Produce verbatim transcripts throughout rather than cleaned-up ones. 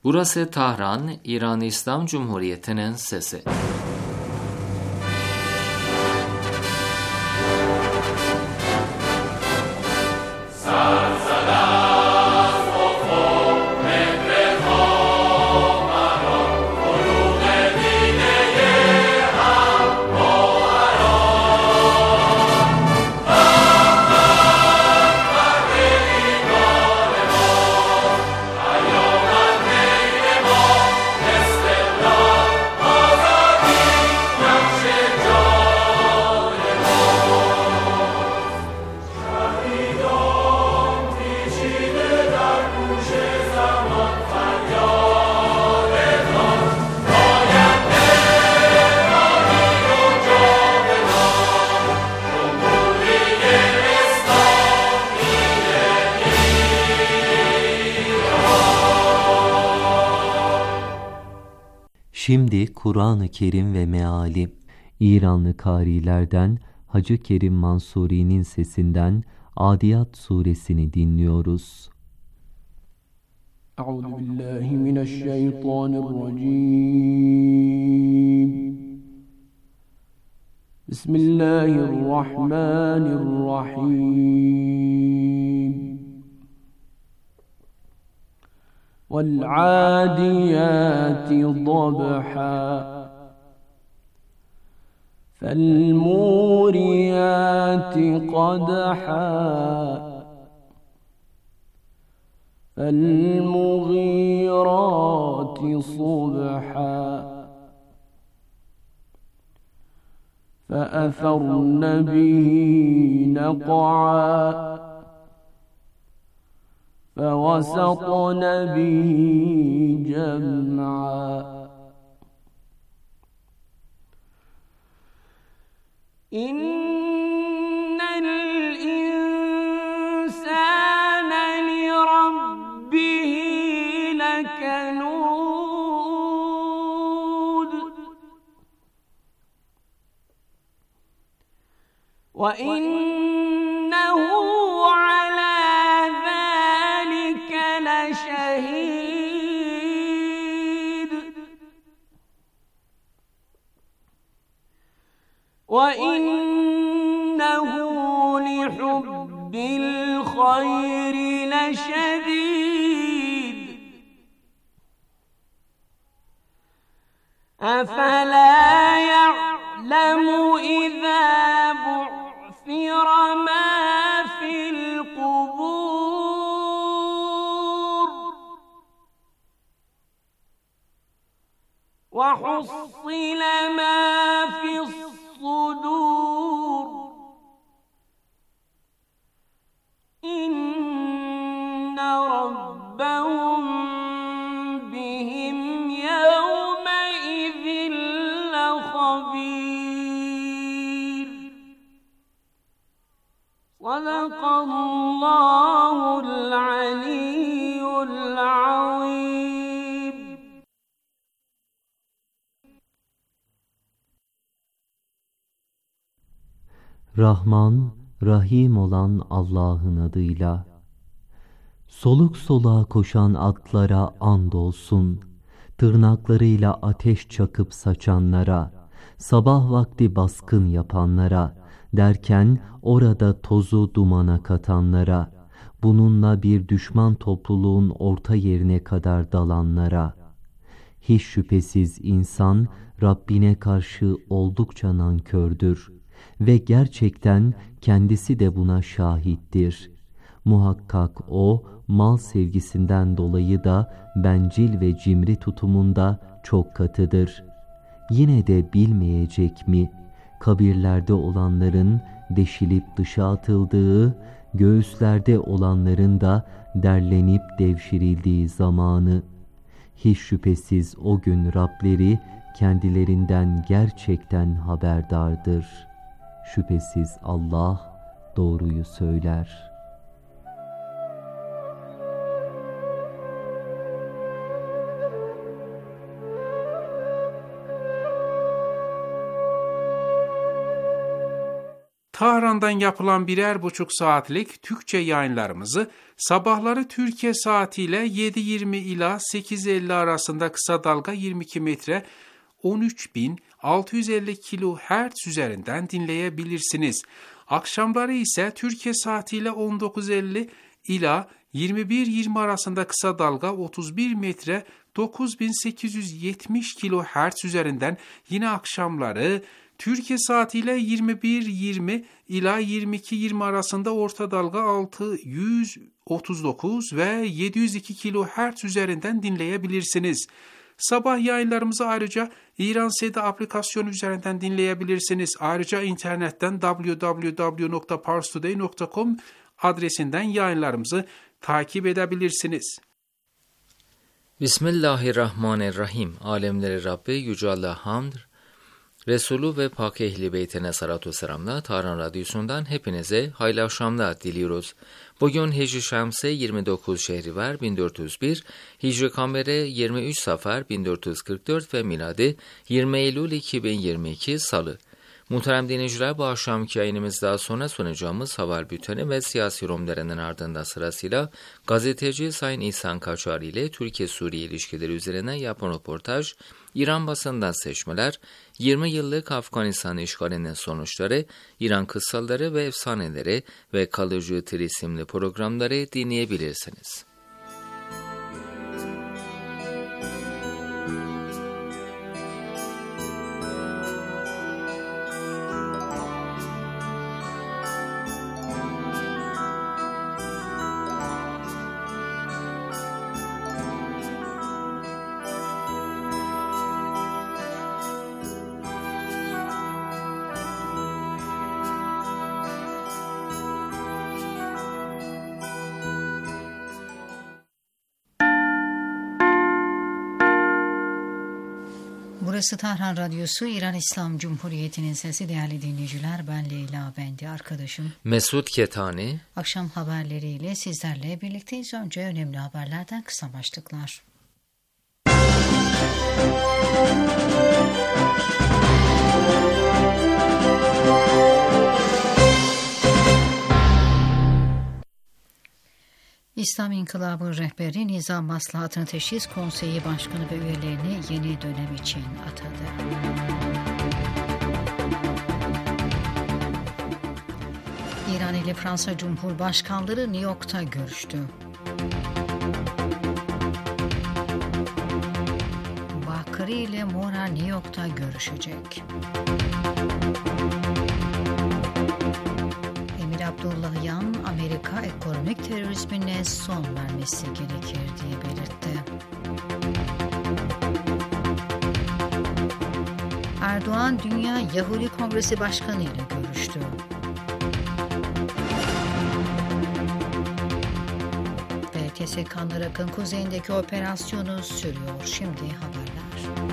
Burası Tahran, İran İslam Cumhuriyeti'nin sesi. Şimdi Kur'an-ı Kerim ve meali, İranlı karilerden Hacı Kerim Mansuri'nin sesinden Adiyat suresini dinliyoruz. Euzubillahimineşşeytanirracim. Bismillahirrahmanirrahim. وَالْعَادِيَاتِ ضَبْحًا فَالْمُورِيَاتِ قَدْحًا فَالْمُغِيرَاتِ صُبْحًا فَأَثَرْنَ بِهِ نَقْعًا فَوَسَطْنَ بِهِ جَمْعًا إِنَّ الْإِنسَانَ لِرَبِّهِ لَكَنُودٌ وَإِنَّهُ شهيد وإنه لحب الخير لشديد أفلا يعلم إذا بعثر ما في القبور وحصل ما في الصدور إن ربهم بهم يومئذ لخبير صدق الله العلي العظيم. Rahman, Rahim olan Allah'ın adıyla. Soluk soluğa koşan atlara andolsun, tırnaklarıyla ateş çakıp saçanlara, sabah vakti baskın yapanlara, derken orada tozu dumana katanlara, bununla bir düşman topluluğun orta yerine kadar dalanlara. Hiç şüphesiz insan Rabbine karşı oldukça nankördür ve gerçekten kendisi de buna şahittir. Muhakkak o, mal sevgisinden dolayı da bencil ve cimri tutumunda çok katıdır. Yine de bilmeyecek mi, kabirlerde olanların deşilip dışa atıldığı, göğüslerde olanların da derlenip devşirildiği zamanı. Hiç şüphesiz o gün Rableri kendilerinden gerçekten haberdardır. Şüphesiz Allah doğruyu söyler. Tahran'dan yapılan birer buçuk saatlik Türkçe yayınlarımızı sabahları Türkiye saatiyle yedi yirmi ila sekiz elli arasında kısa dalga yirmi iki metre on üç bin altı yüz elli kilohertz üzerinden dinleyebilirsiniz. Akşamları ise Türkiye saatiyle on dokuz elli ila yirmi bir yirmi arasında kısa dalga otuz bir metre dokuz bin sekiz yüz yetmiş kilohertz üzerinden yine akşamları Türkiye saatiyle yirmi bir yirmi ila yirmi iki yirmi arasında orta dalga altı yüz otuz dokuz ve yedi yüz iki kilohertz üzerinden dinleyebilirsiniz. Sabah yayınlarımızı ayrıca İran Seda aplikasyonu üzerinden dinleyebilirsiniz. Ayrıca internetten double-u double-u double-u nokta parstoday nokta com adresinden yayınlarımızı takip edebilirsiniz. Bismillahirrahmanirrahim. Alemleri Rabbi Yüce Allah hamd, Resulü ve Pak Ehli Beytine salatu selamla Tahran Radyosu'ndan hepinize hayırlı akşamlar diliyoruz. Bugün Hicri Şems'e yirmi dokuz Şehrivar bin dört yüz bir, Hicri Kamer'e yirmi üç Safar bin dört yüz kırk dört ve miladi yirmi Eylül iki bin yirmi iki Salı. Muhterem dinleyiciler, bu akşamki yayınımızda sonra sunacağımız haber bülteni ve siyasi yorumlarının ardından sırasıyla gazeteci Sayın İhsan Kaçar ile Türkiye-Suriye ilişkileri üzerine yapılan röportaj, İran basından seçmeler, yirmi yıllık Afganistan işgalinin sonuçları, İran kıssaları ve efsaneleri ve kalıcı Tir isimli programları dinleyebilirsiniz. Burası Tahran Radyosu, İran İslam Cumhuriyeti'nin sesi. Değerli dinleyiciler, ben Leyla Bendi, arkadaşım Mesut Ketani. Akşam haberleriyle sizlerle birlikteyiz. Önce önemli haberlerden kısa başlıklar. İslam İnkılabı rehberi Nizam Maslahatı'nı Teşhis Konseyi Başkanı ve üyelerini yeni dönem için atadı. İran ile Fransa Cumhurbaşkanları New York'ta görüştü. Bakri ile Mora New York'ta görüşecek. Abdullahian, Amerika ekonomik terörizmine son vermesi gerekir diye belirtti. Erdoğan, Dünya Yahudi Kongresi Başkanı ile görüştü. Ve T S K'nın Irak'ın kuzeyindeki operasyonu sürüyor. Şimdi haberler.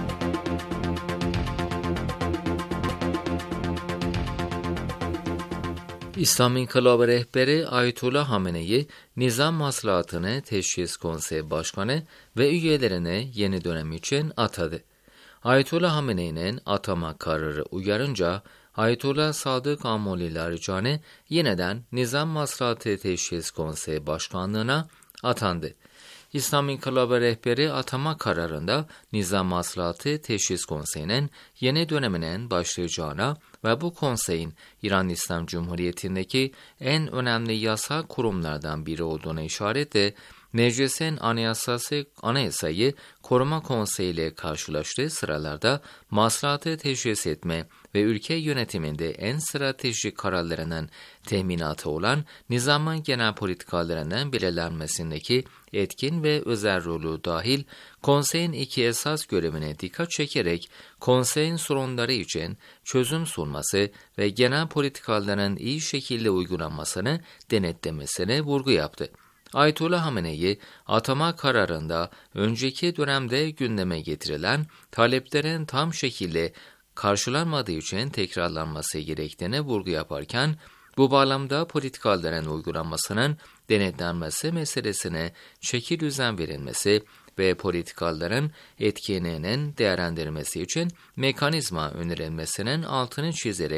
İslam İnkılabı rehberi Ayetullah Hamene'yi Nizam Maslahatı'nı Teşhis Konseyi Başkanı ve üyelerine yeni dönem için atadı. Ayetullah Hamene'nin atama kararı uyarınca Ayetullah Sadık Amoli Larijani yeniden Nizam Maslahatı Teşhis Konseyi Başkanlığı'na atandı. İslam İnkılabı rehberi atama kararında Nizam Maslahatı Teşhis Konseyi'nin yeni döneminin başlayacağına ve bu konseyin İran İslam Cumhuriyeti'ndeki en önemli yasa kurumlardan biri olduğuna işaretle Meclis'in anayasası, anayasayı koruma konseyi ile karşılaştığı sıralarda maslahatı teşhis etme ve ülke yönetiminde en stratejik kararlarının teminatı olan nizamın genel politikalarının belirlenmesindeki etkin ve özel rolü dahil konseyin iki esas görevine dikkat çekerek konseyin sorunları için çözüm sunması ve genel politikaların iyi şekilde uygulanmasını denetlemesine vurgu yaptı. Ayetullah Hamene'yi atama kararında önceki dönemde gündeme getirilen taleplerin tam şekilde karşılanmadığı için tekrarlanması gerektiğine vurgu yaparken, bu bağlamda politikaların uygulanmasının denetlenmesi meselesine çeki düzen verilmesi ve politikaların etkinliğinin değerlendirilmesi için mekanizma önerilmesinin altını çizerek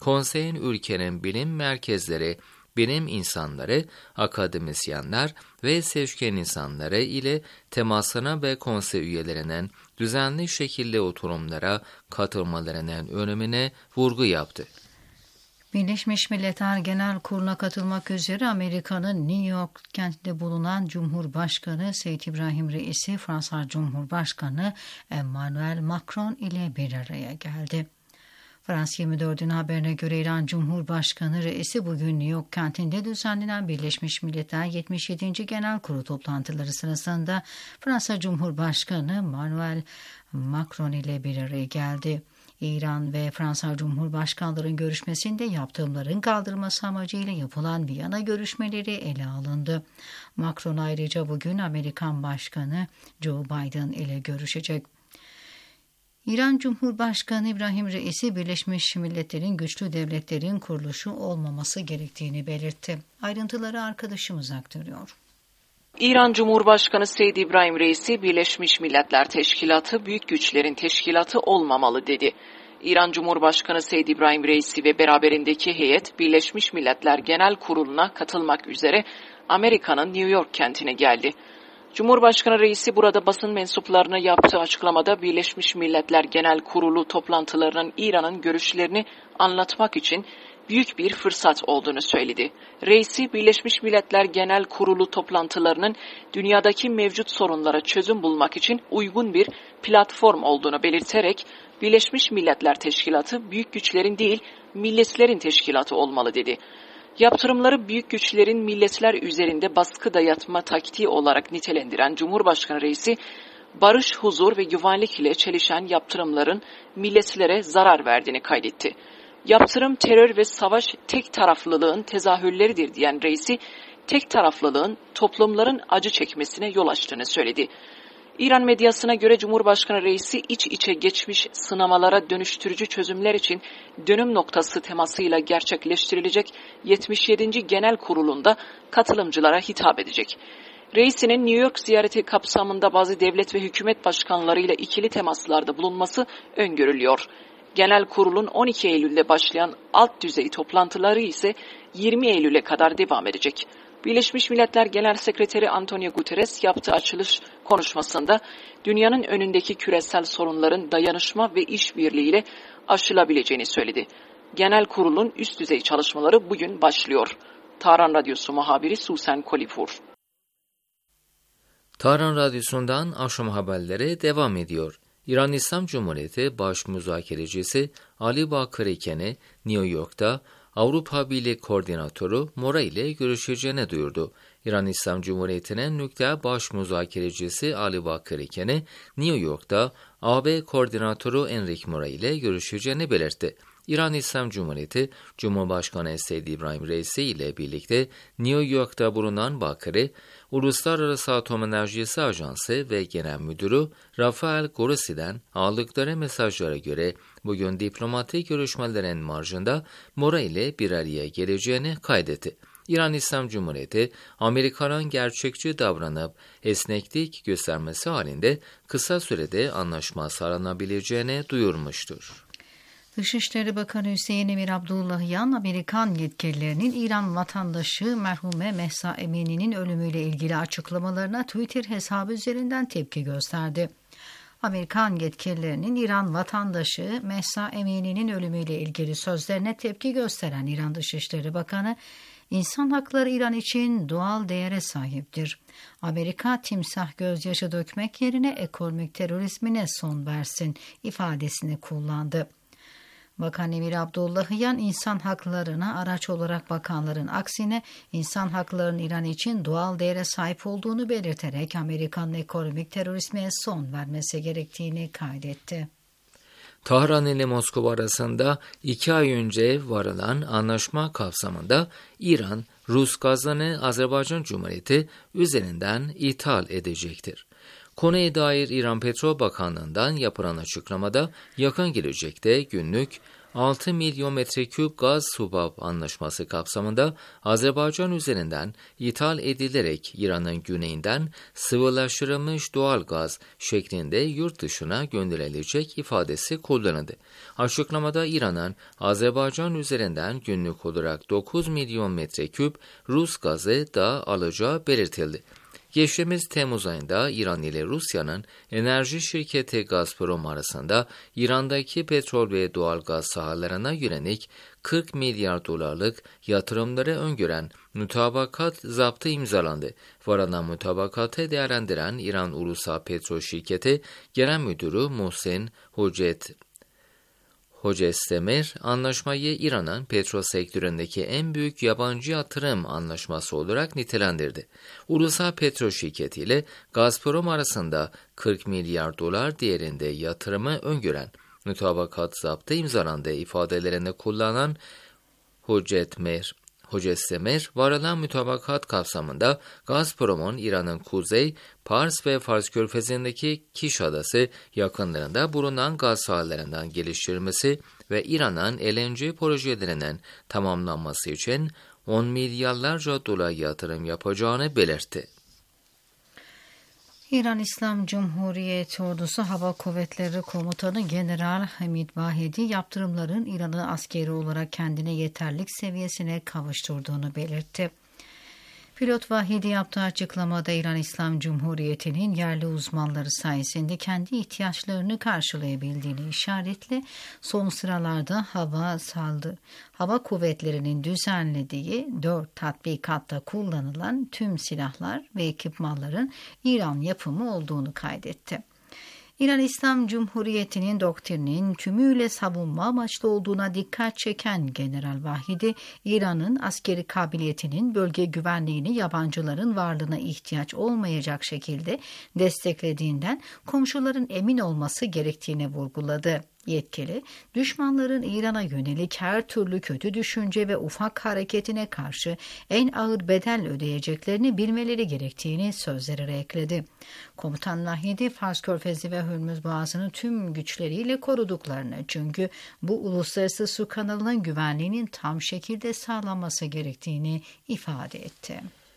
konseyin ülkenin bilim merkezleri, bilim insanları, akademisyenler ve seçkin insanları ile temasına ve konsey üyelerinin düzenli şekilde oturumlara katılmalarının önemine vurgu yaptı. Birleşmiş Milletler Genel Kurulu'na katılmak üzere Amerika'nın New York kentinde bulunan Cumhurbaşkanı Seyyid İbrahim Reisi, Fransa Cumhurbaşkanı Emmanuel Macron ile bir araya geldi. Fransa yirmi dördün haberine göre İran Cumhurbaşkanı Reisi bugün New York kentinde düzenlenen Birleşmiş Milletler yetmiş yedinci Genel Kurulu toplantıları sırasında Fransa Cumhurbaşkanı Emmanuel Macron ile bir araya geldi. İran ve Fransa Cumhurbaşkanların görüşmesinde yaptırımların kaldırılması amacıyla yapılan Viyana görüşmeleri ele alındı. Macron ayrıca bugün Amerikan Başkanı Joe Biden ile görüşecek. İran Cumhurbaşkanı İbrahim Reisi, Birleşmiş Milletler'in güçlü devletlerin kuruluşu olmaması gerektiğini belirtti. Ayrıntıları arkadaşımız aktarıyor. İran Cumhurbaşkanı Seyyid İbrahim Reisi, Birleşmiş Milletler Teşkilatı büyük güçlerin teşkilatı olmamalı dedi. İran Cumhurbaşkanı Seyyid İbrahim Reisi ve beraberindeki heyet Birleşmiş Milletler Genel Kurulu'na katılmak üzere Amerika'nın New York kentine geldi. Cumhurbaşkanı Reisi burada basın mensuplarına yaptığı açıklamada Birleşmiş Milletler Genel Kurulu toplantılarının İran'ın görüşlerini anlatmak için büyük bir fırsat olduğunu söyledi. Reisi, Birleşmiş Milletler Genel Kurulu toplantılarının dünyadaki mevcut sorunlara çözüm bulmak için uygun bir platform olduğunu belirterek, Birleşmiş Milletler Teşkilatı büyük güçlerin değil, milletlerin teşkilatı olmalı dedi. Yaptırımları büyük güçlerin milletler üzerinde baskı dayatma taktiği olarak nitelendiren Cumhurbaşkanı Reisi, barış, huzur ve güvenlik ile çelişen yaptırımların milletlere zarar verdiğini kaydetti. Yaptırım, terör ve savaş tek taraflılığın tezahürleridir diyen Reisi, tek taraflılığın toplumların acı çekmesine yol açtığını söyledi. İran medyasına göre Cumhurbaşkanı Reisi iç içe geçmiş sınamalara dönüştürücü çözümler için dönüm noktası temasıyla gerçekleştirilecek yetmiş yedinci Genel Kurulu'nda katılımcılara hitap edecek. Reisinin New York ziyareti kapsamında bazı devlet ve hükümet başkanlarıyla ikili temaslarda bulunması öngörülüyor. Genel Kurul'un on iki Eylül'de başlayan alt düzey toplantıları ise yirmi Eylül'e kadar devam edecek. Birleşmiş Milletler Genel Sekreteri Antonio Guterres yaptığı açılış konuşmasında dünyanın önündeki küresel sorunların dayanışma ve işbirliğiyle aşılabileceğini söyledi. Genel Kurul'un üst düzey çalışmaları bugün başlıyor. Tahran Radyosu muhabiri Susan Kolifur. Tahran Radyosu'ndan akşam haberleri devam ediyor. İran İslam Cumhuriyeti Baş Müzakerecisi Ali Bakır Ken'i New York'ta Avrupa Birliği Koordinatörü Mora ile görüşeceğini duyurdu. İran İslam Cumhuriyeti'nin nükleer baş müzakerecisi Ali Bakır Ken'i New York'ta A B Koordinatörü Enrique Mora ile görüşeceğini belirtti. İran İslam Cumhuriyeti Cumhurbaşkanı Seyyid İbrahim Reisi ile birlikte New York'ta bulunan Bakır'ı, Uluslararası Atom Enerjisi Ajansı ve Genel Müdürü Rafael Grossi'den aldıkları mesajlara göre bugün diplomatik görüşmelerin marjında Mora ile bir araya geleceğini kaydetti. İran İslam Cumhuriyeti, Amerika'nın gerçekçi davranıp esneklik göstermesi halinde kısa sürede anlaşma sağlanabileceğini duyurmuştur. Dışişleri Bakanı Hüseyin Emir Abdullahian, Amerikan yetkililerinin İran vatandaşı merhume Mehsa Emini'nin ölümüyle ilgili açıklamalarına Twitter hesabı üzerinden tepki gösterdi. Amerikan yetkililerinin İran vatandaşı Mehsa Emini'nin ölümüyle ilgili sözlerine tepki gösteren İran Dışişleri Bakanı, İnsan hakları İran için doğal değere sahiptir. Amerika timsah gözyaşı dökmek yerine ekonomik terörizmine son versin ifadesini kullandı. Bakan Emir Abdullahian, insan haklarına araç olarak bakanların aksine insan haklarının İran için doğal değere sahip olduğunu belirterek Amerika'nın ekonomik terörizme son vermesi gerektiğini kaydetti. Tahran ile Moskova arasında iki ay önce varılan anlaşma kapsamında İran, Rus gazını Azerbaycan Cumhuriyeti üzerinden ithal edecektir. Konuya dair İran Petrol Bakanlığı'ndan yapılan açıklamada yakın gelecekte günlük altı milyon metreküp gaz swap anlaşması kapsamında Azerbaycan üzerinden ithal edilerek İran'ın güneyinden sıvılaştırılmış doğal gaz şeklinde yurt dışına gönderilecek ifadesi kullanıldı. Açıklamada İran'ın Azerbaycan üzerinden günlük olarak dokuz milyon metreküp Rus gazı da alacağı belirtildi. Geçtiğimiz Temmuz ayında İran ile Rusya'nın enerji şirketi Gazprom arasında İran'daki petrol ve doğalgaz sahalarına yönelik kırk milyar dolarlık yatırımları öngören mütabakat zaptı imzalandı. Varılan mutabakatı değerlendiren İran Ulusal Petrol Şirketi Genel Müdürü Muhsin Hocet Hocestemir, anlaşmayı İran'ın petrol sektöründeki en büyük yabancı yatırım anlaşması olarak nitelendirdi. Ulusal Petrol Şirketi ile Gazprom arasında kırk milyar dolar değerinde yatırımı öngören mütabakat zaptı imzalandı ifadelerinde kullanan Hocetmir. Hocestemir, varılan mütabakat kapsamında Gazprom'un İran'ın kuzey, Pars ve Fars Körfezi'ndeki Kiş Adası yakınlarında bulunan gaz sahalarından geliştirilmesi ve İran'ın L N G projelerinin tamamlanması için on milyarlarca dolar yatırım yapacağını belirtti. İran İslam Cumhuriyeti Ordusu Hava Kuvvetleri Komutanı General Hamid Vahidi yaptırımların İran'ı askeri olarak kendine yeterlik seviyesine kavuşturduğunu belirtti. Pilot Vahidi yaptığı açıklamada İran İslam Cumhuriyeti'nin yerli uzmanları sayesinde kendi ihtiyaçlarını karşılayabildiğini işaretle son sıralarda hava saldı. Hava kuvvetlerinin düzenlediği dört tatbikatta kullanılan tüm silahlar ve ekipmanların İran yapımı olduğunu kaydetti. İran İslam Cumhuriyeti'nin doktrinin tümüyle savunma amaçlı olduğuna dikkat çeken General Vahidi, İran'ın askeri kabiliyetinin bölge güvenliğini yabancıların varlığına ihtiyaç olmayacak şekilde desteklediğinden komşuların emin olması gerektiğini vurguladı. Yetkili, düşmanların İran'a yönelik her türlü kötü düşünce ve ufak hareketine karşı en ağır bedel ödeyeceklerini bilmeleri gerektiğini sözlerine ekledi. Komutan Vahidi, Fars Körfezi ve Hürmüz Boğazı'nı tüm güçleriyle koruduklarını, çünkü bu uluslararası su kanalının güvenliğinin tam şekilde sağlanması gerektiğini ifade etti.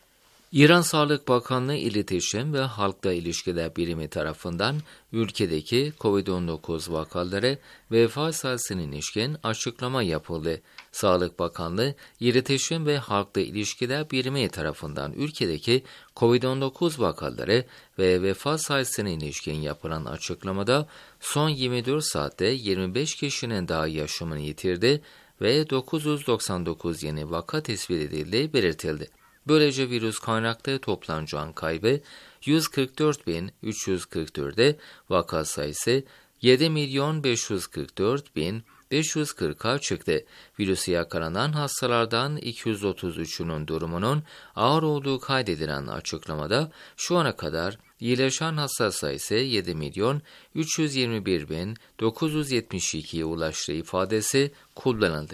İran Sağlık Bakanlığı İletişim ve Halkla İlişkiler Birimi tarafından ülkedeki kovid on dokuz vakaları ve vefat sayısına ilişkin açıklama yapıldı. Sağlık Bakanlığı İletişim ve Halkla İlişkiler Birimi tarafından ülkedeki kovid on dokuz vakaları ve vefat sayısına ilişkin yapılan açıklamada son yirmi dört saatte yirmi beş kişinin daha yaşamını yitirdi ve dokuz yüz doksan dokuz yeni vaka tespit edildiği belirtildi. Böylece virüs kaynaklı toplam can kaybı yüz kırk dört bin üç yüz kırk dört'e, vaka sayısı yedi milyon beş yüz kırk dört bin beş yüz kırk'a çıktı. Virüse yakalanan hastalardan iki yüz otuz üç'ünün durumunun ağır olduğu kaydedilen açıklamada şu ana kadar iyileşen hasta sayısı yedi milyon üç yüz yirmi bir bin dokuz yüz yetmiş iki'ye ulaştığı ifadesi kullanıldı.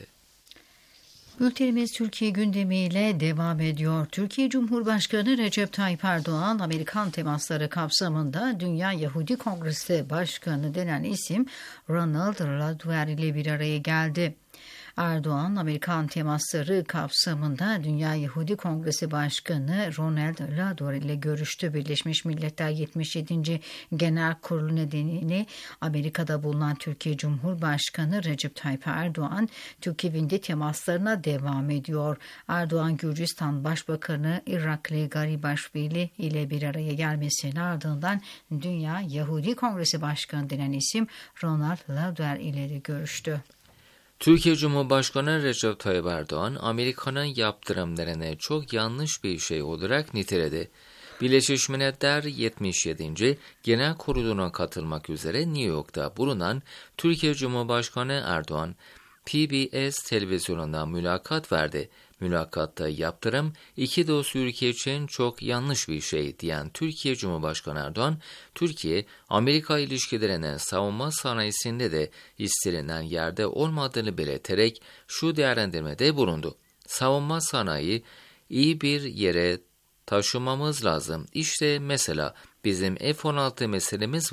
Bültenimiz Türkiye gündemiyle devam ediyor. Türkiye Cumhurbaşkanı Recep Tayyip Erdoğan, Amerikan temasları kapsamında Dünya Yahudi Kongresi Başkanı denen isim Ronald Laduer ile bir araya geldi. Erdoğan, Amerikan temasları kapsamında Dünya Yahudi Kongresi Başkanı Ronald Laduer ile görüştü. Birleşmiş Milletler yetmiş yedinci Genel Kurulu nedeniyle Amerika'da bulunan Türkiye Cumhurbaşkanı Recep Tayyip Erdoğan, Türkiye'de temaslarına devam ediyor. Erdoğan, Gürcistan Başbakanı Irakli Garibashvili ile bir araya gelmesinin ardından Dünya Yahudi Kongresi Başkanı denen isim Ronald Laduer ile de görüştü. Türkiye Cumhurbaşkanı Recep Tayyip Erdoğan, Amerika'nın yaptırımlarını çok yanlış bir şey olarak niteledi. Birleşmiş Milletler yetmiş yedinci Genel Kurulu'na katılmak üzere New York'ta bulunan Türkiye Cumhurbaşkanı Erdoğan, P B S televizyonunda mülakat verdi. Mülakatta yaptırım iki dost ülke için çok yanlış bir şey diyen Türkiye Cumhurbaşkanı Erdoğan, Türkiye-Amerika ilişkilerinin savunma sanayisinde de istenilen yerde olmadığını belirterek şu değerlendirmede bulundu. Savunma sanayi iyi bir yere taşımamız lazım. İşte mesela bizim F on altı meselemiz var.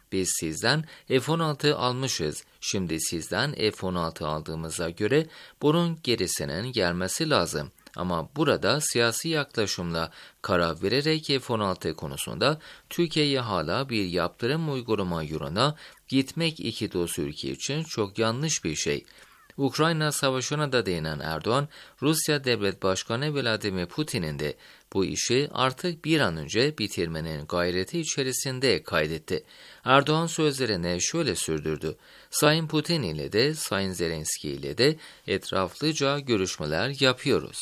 Biz sizden F on altı almışız. Şimdi sizden F on altı aldığımıza göre bunun gerisinin gelmesi lazım. Ama burada siyasi yaklaşımla karar vererek F on altı konusunda Türkiye'ye hala bir yaptırım uygulama yoluna gitmek iki dost ülke için çok yanlış bir şey. Ukrayna Savaşı'na da değinen Erdoğan, Rusya Devlet Başkanı Vladimir Putin'in de bu işi artık bir an önce bitirmenin gayreti içerisinde kaydetti. Erdoğan sözlerine şöyle sürdürdü. Sayın Putin ile de Sayın Zelenski ile de etraflıca görüşmeler yapıyoruz.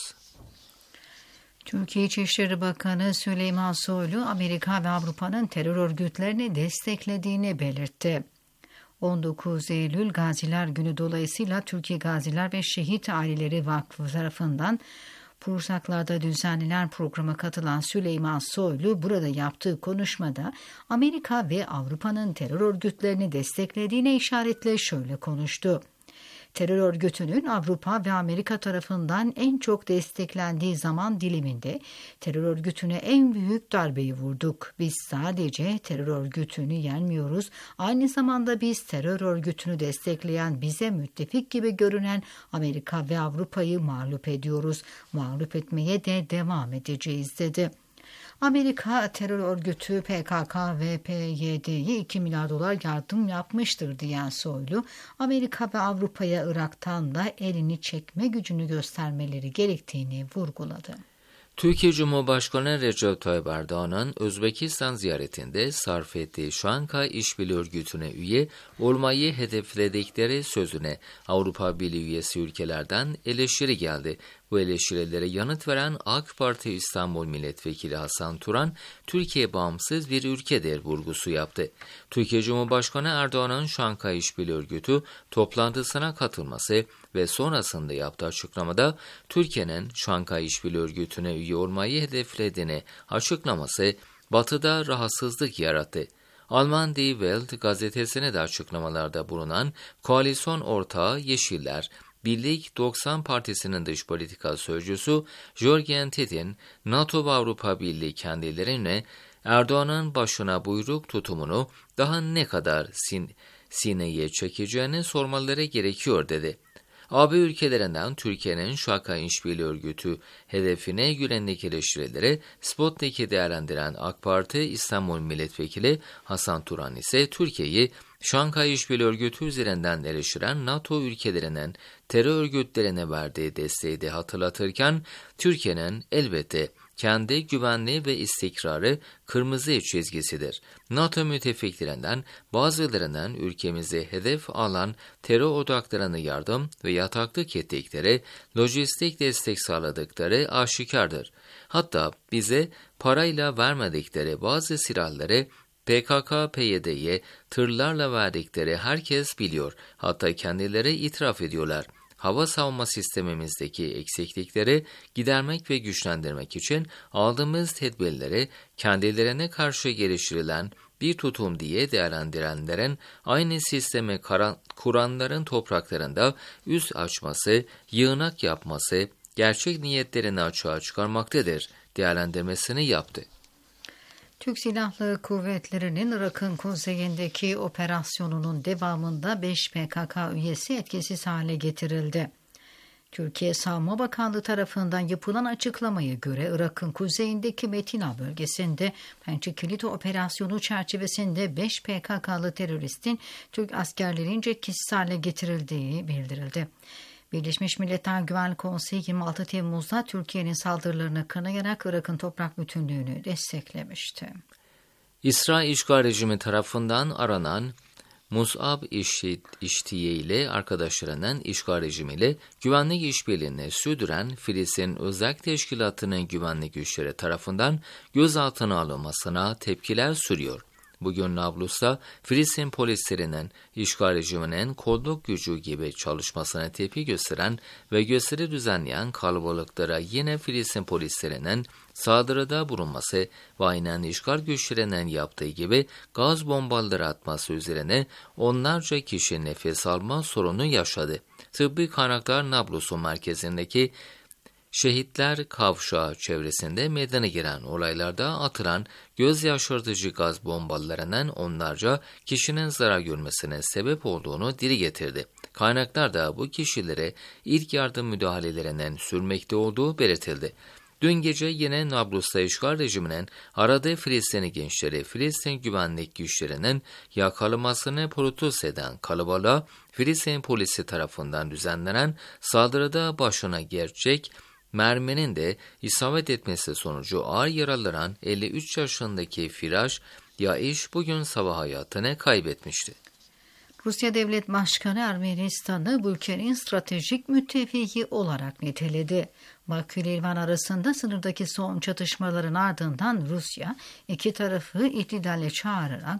Türkiye İçişleri Bakanı Süleyman Soylu, Amerika ve Avrupa'nın terör örgütlerini desteklediğini belirtti. on dokuz Eylül Gaziler Günü dolayısıyla Türkiye Gaziler ve Şehit Aileleri Vakfı tarafından Pursaklar'da düzenlenen programa katılan Süleyman Soylu burada yaptığı konuşmada Amerika ve Avrupa'nın terör örgütlerini desteklediğine işaretle şöyle konuştu. Terör örgütünün Avrupa ve Amerika tarafından en çok desteklendiği zaman diliminde terör örgütüne en büyük darbeyi vurduk. Biz sadece terör örgütünü yenmiyoruz, aynı zamanda biz terör örgütünü destekleyen, bize müttefik gibi görünen Amerika ve Avrupa'yı mağlup ediyoruz. Mağlup etmeye de devam edeceğiz dedi. Amerika terör örgütü P K K ve P Y D'ye iki milyar dolar yardım yapmıştır diyen Soylu, Amerika ve Avrupa'ya Irak'tan da elini çekme gücünü göstermeleri gerektiğini vurguladı. Türkiye Cumhurbaşkanı Recep Tayyip Erdoğan'ın Özbekistan ziyaretinde sarf ettiği Şanghay İşbirliği Örgütü'ne üye olmayı hedefledikleri sözüne Avrupa Birliği üyesi ülkelerden eleştiri geldi. Bu eleştirilere yanıt veren AK Parti İstanbul Milletvekili Hasan Turan, Türkiye bağımsız bir ülkedir vurgusu yaptı. Türkiye Cumhurbaşkanı Erdoğan'ın Şanghay İşbirliği Örgütü toplantısına katılması ve sonrasında yaptığı açıklamada Türkiye'nin Şanghay İşbirliği Örgütü'ne üye olmayı hedeflediğini açıklaması Batı'da rahatsızlık yarattı. Alman Die Welt gazetesine de açıklamalarda bulunan koalisyon ortağı Yeşiller, Birlik doksan Partisi'nin dış politika sözcüsü Jürgen Tittin, NATO ve Avrupa Birliği kendilerine Erdoğan'ın başına buyruk tutumunu daha ne kadar sin sineye çekeceğini sormaları gerekiyor dedi. A B ülkelerinden Türkiye'nin Şanghay İşbirliği Örgütü hedefine yönelik eleştirileri Sputnik'i değerlendiren AK Parti İstanbul Milletvekili Hasan Turan ise Türkiye'yi Şanghay İşbirliği Örgütü üzerinden eleştiren NATO ülkelerinin terör örgütlerine verdiği desteği de hatırlatırken Türkiye'nin elbette kendi güvenliği ve istikrarı kırmızı çizgisidir. NATO müttefiklerinden bazılarının ülkemizi hedef alan terör odaklarına yardım ve yataklık ettikleri, lojistik destek sağladıkları aşikardır. Hatta bize parayla vermedikleri bazı silahları P K K P Y D'ye tırlarla verdikleri herkes biliyor. Hatta kendileri itiraf ediyorlar. Hava savunma sistemimizdeki eksiklikleri gidermek ve güçlendirmek için aldığımız tedbirleri kendilerine karşı geliştirilen bir tutum diye değerlendirenlerin aynı sistemi kuranların topraklarında üst açması, yığınak yapması, gerçek niyetlerini açığa çıkarmaktadır değerlendirmesini yaptı. Türk Silahlı Kuvvetleri'nin Irak'ın kuzeyindeki operasyonunun devamında beş P K K üyesi etkisiz hale getirildi. Türkiye Savunma Bakanlığı tarafından yapılan açıklamaya göre Irak'ın kuzeyindeki Metina bölgesinde Pençe Kilit operasyonu çerçevesinde beş P K K'lı teröristin Türk askerlerince etkisiz hale getirildiği bildirildi. Birleşmiş Milletler Güvenlik Konseyi yirmi altı Temmuz'da Türkiye'nin saldırılarını kınayarak Irak'ın toprak bütünlüğünü desteklemişti. İsrail işgal rejimi tarafından aranan Mus'ab İştiye ile arkadaşlarının işgal rejimiyle güvenlik işbirliğini sürdüren Filistin Özel Teşkilatı'nın güvenlik güçleri tarafından gözaltına alınmasına tepkiler sürüyor. Bugün Nablus'ta Filistin polislerinin işgal rejiminin kolluk gücü gibi çalışmasına tepki gösteren ve gösteri düzenleyen kalabalıklara yine Filistin polislerinin saldırıda bulunması ve aynen işgal güçlerinin yaptığı gibi gaz bombaları atması üzerine onlarca kişi nefes alma sorunu yaşadı. Tıbbi kaynaklar Nablus'un merkezindeki şehitler kavşağı çevresinde meydana gelen olaylarda atılan göz yaşartıcı gaz bombalarından onlarca kişinin zarar görmesine sebep olduğunu dile getirdi. Kaynaklar da bu kişilere ilk yardım müdahalelerinden sürmekte olduğu belirtildi. Dün gece yine Nablus'ta işgal rejiminin aradığı Filistinli gençleri Filistin güvenlik güçlerinin yakalamasını protesto eden kalabalığa Filistin polisi tarafından düzenlenen saldırıda başına gerçek merminin de isabet etmesi sonucu ağır yaralanan elli üç yaşındaki Firaş Yaiş bugün sabah hayatını kaybetmişti. Rusya Devlet Başkanı Ermenistan'ı bu ülkenin stratejik müttefiki olarak niteledi. Bakü ile İrvan arasında sınırdaki son çatışmaların ardından Rusya iki tarafı iktidale çağırarak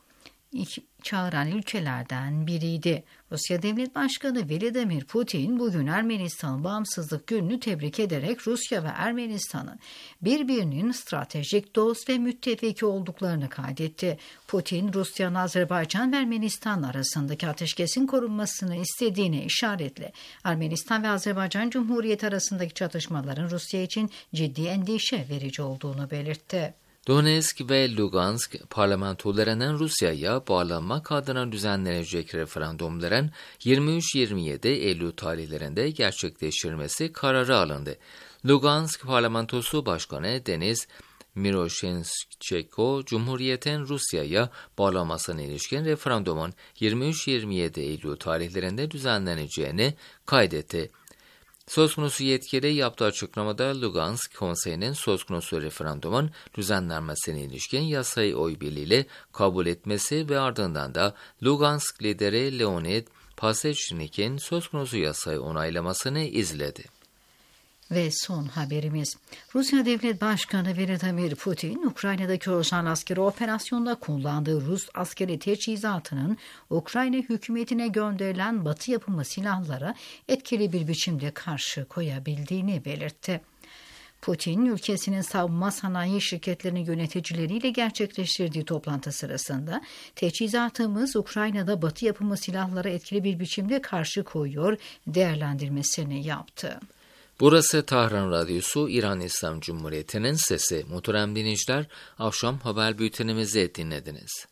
çağıran ülkelerden biriydi. Rusya Devlet Başkanı Vladimir Putin bugün Ermenistan Bağımsızlık Günü'nü tebrik ederek Rusya ve Ermenistan'ın birbirinin stratejik dost ve müttefiki olduklarını kaydetti. Putin, Rusya'nın Azerbaycan ve Ermenistan arasındaki ateşkesin korunmasını istediğine işaretle Ermenistan ve Azerbaycan Cumhuriyeti arasındaki çatışmaların Rusya için ciddi endişe verici olduğunu belirtti. Donetsk ve Lugansk parlamentolarının Rusya'ya bağlanmak adına düzenlenecek referandumların yirmi üç yirmi yedi Eylül tarihlerinde gerçekleştirilmesi kararı alındı. Lugansk Parlamentosu Başkanı Deniz Miroshchenko, Cumhuriyet'in Rusya'ya bağlanmasına ilişkin referandumun yirmi üç yirmi yedi Eylül tarihlerinde düzenleneceğini kaydetti. Söz konusu yetkili yaptığı açıklamada Lugansk Konseyi'nin söz konusu referandumun düzenlenmesine ilişkin yasayı oy birliğiyle kabul etmesi ve ardından da Lugansk lideri Leonid Pasechnik'in söz konusu yasayı onaylamasını izledi. Ve son haberimiz. Rusya Devlet Başkanı Vladimir Putin, Ukrayna'daki özel askeri operasyonda kullandığı Rus askeri teçhizatının Ukrayna hükümetine gönderilen Batı yapımı silahlara etkili bir biçimde karşı koyabildiğini belirtti. Putin, ülkesinin savunma sanayi şirketlerinin yöneticileriyle gerçekleştirdiği toplantı sırasında teçhizatımız Ukrayna'da Batı yapımı silahlara etkili bir biçimde karşı koyuyor değerlendirmesini yaptı. Burası Tahran Radyosu, İran İslam Cumhuriyeti'nin sesi. Muhterem dinleyiciler, akşam haber bültenimizi dinlediniz.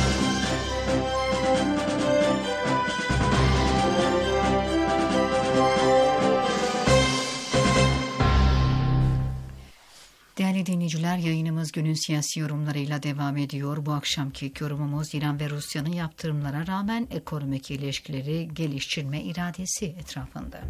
Değerli dinleyiciler, yayınımız günün siyasi yorumlarıyla devam ediyor. Bu akşamki yorumumuz İran ve Rusya'nın yaptırımlara rağmen ekonomik ilişkileri geliştirme iradesi etrafında.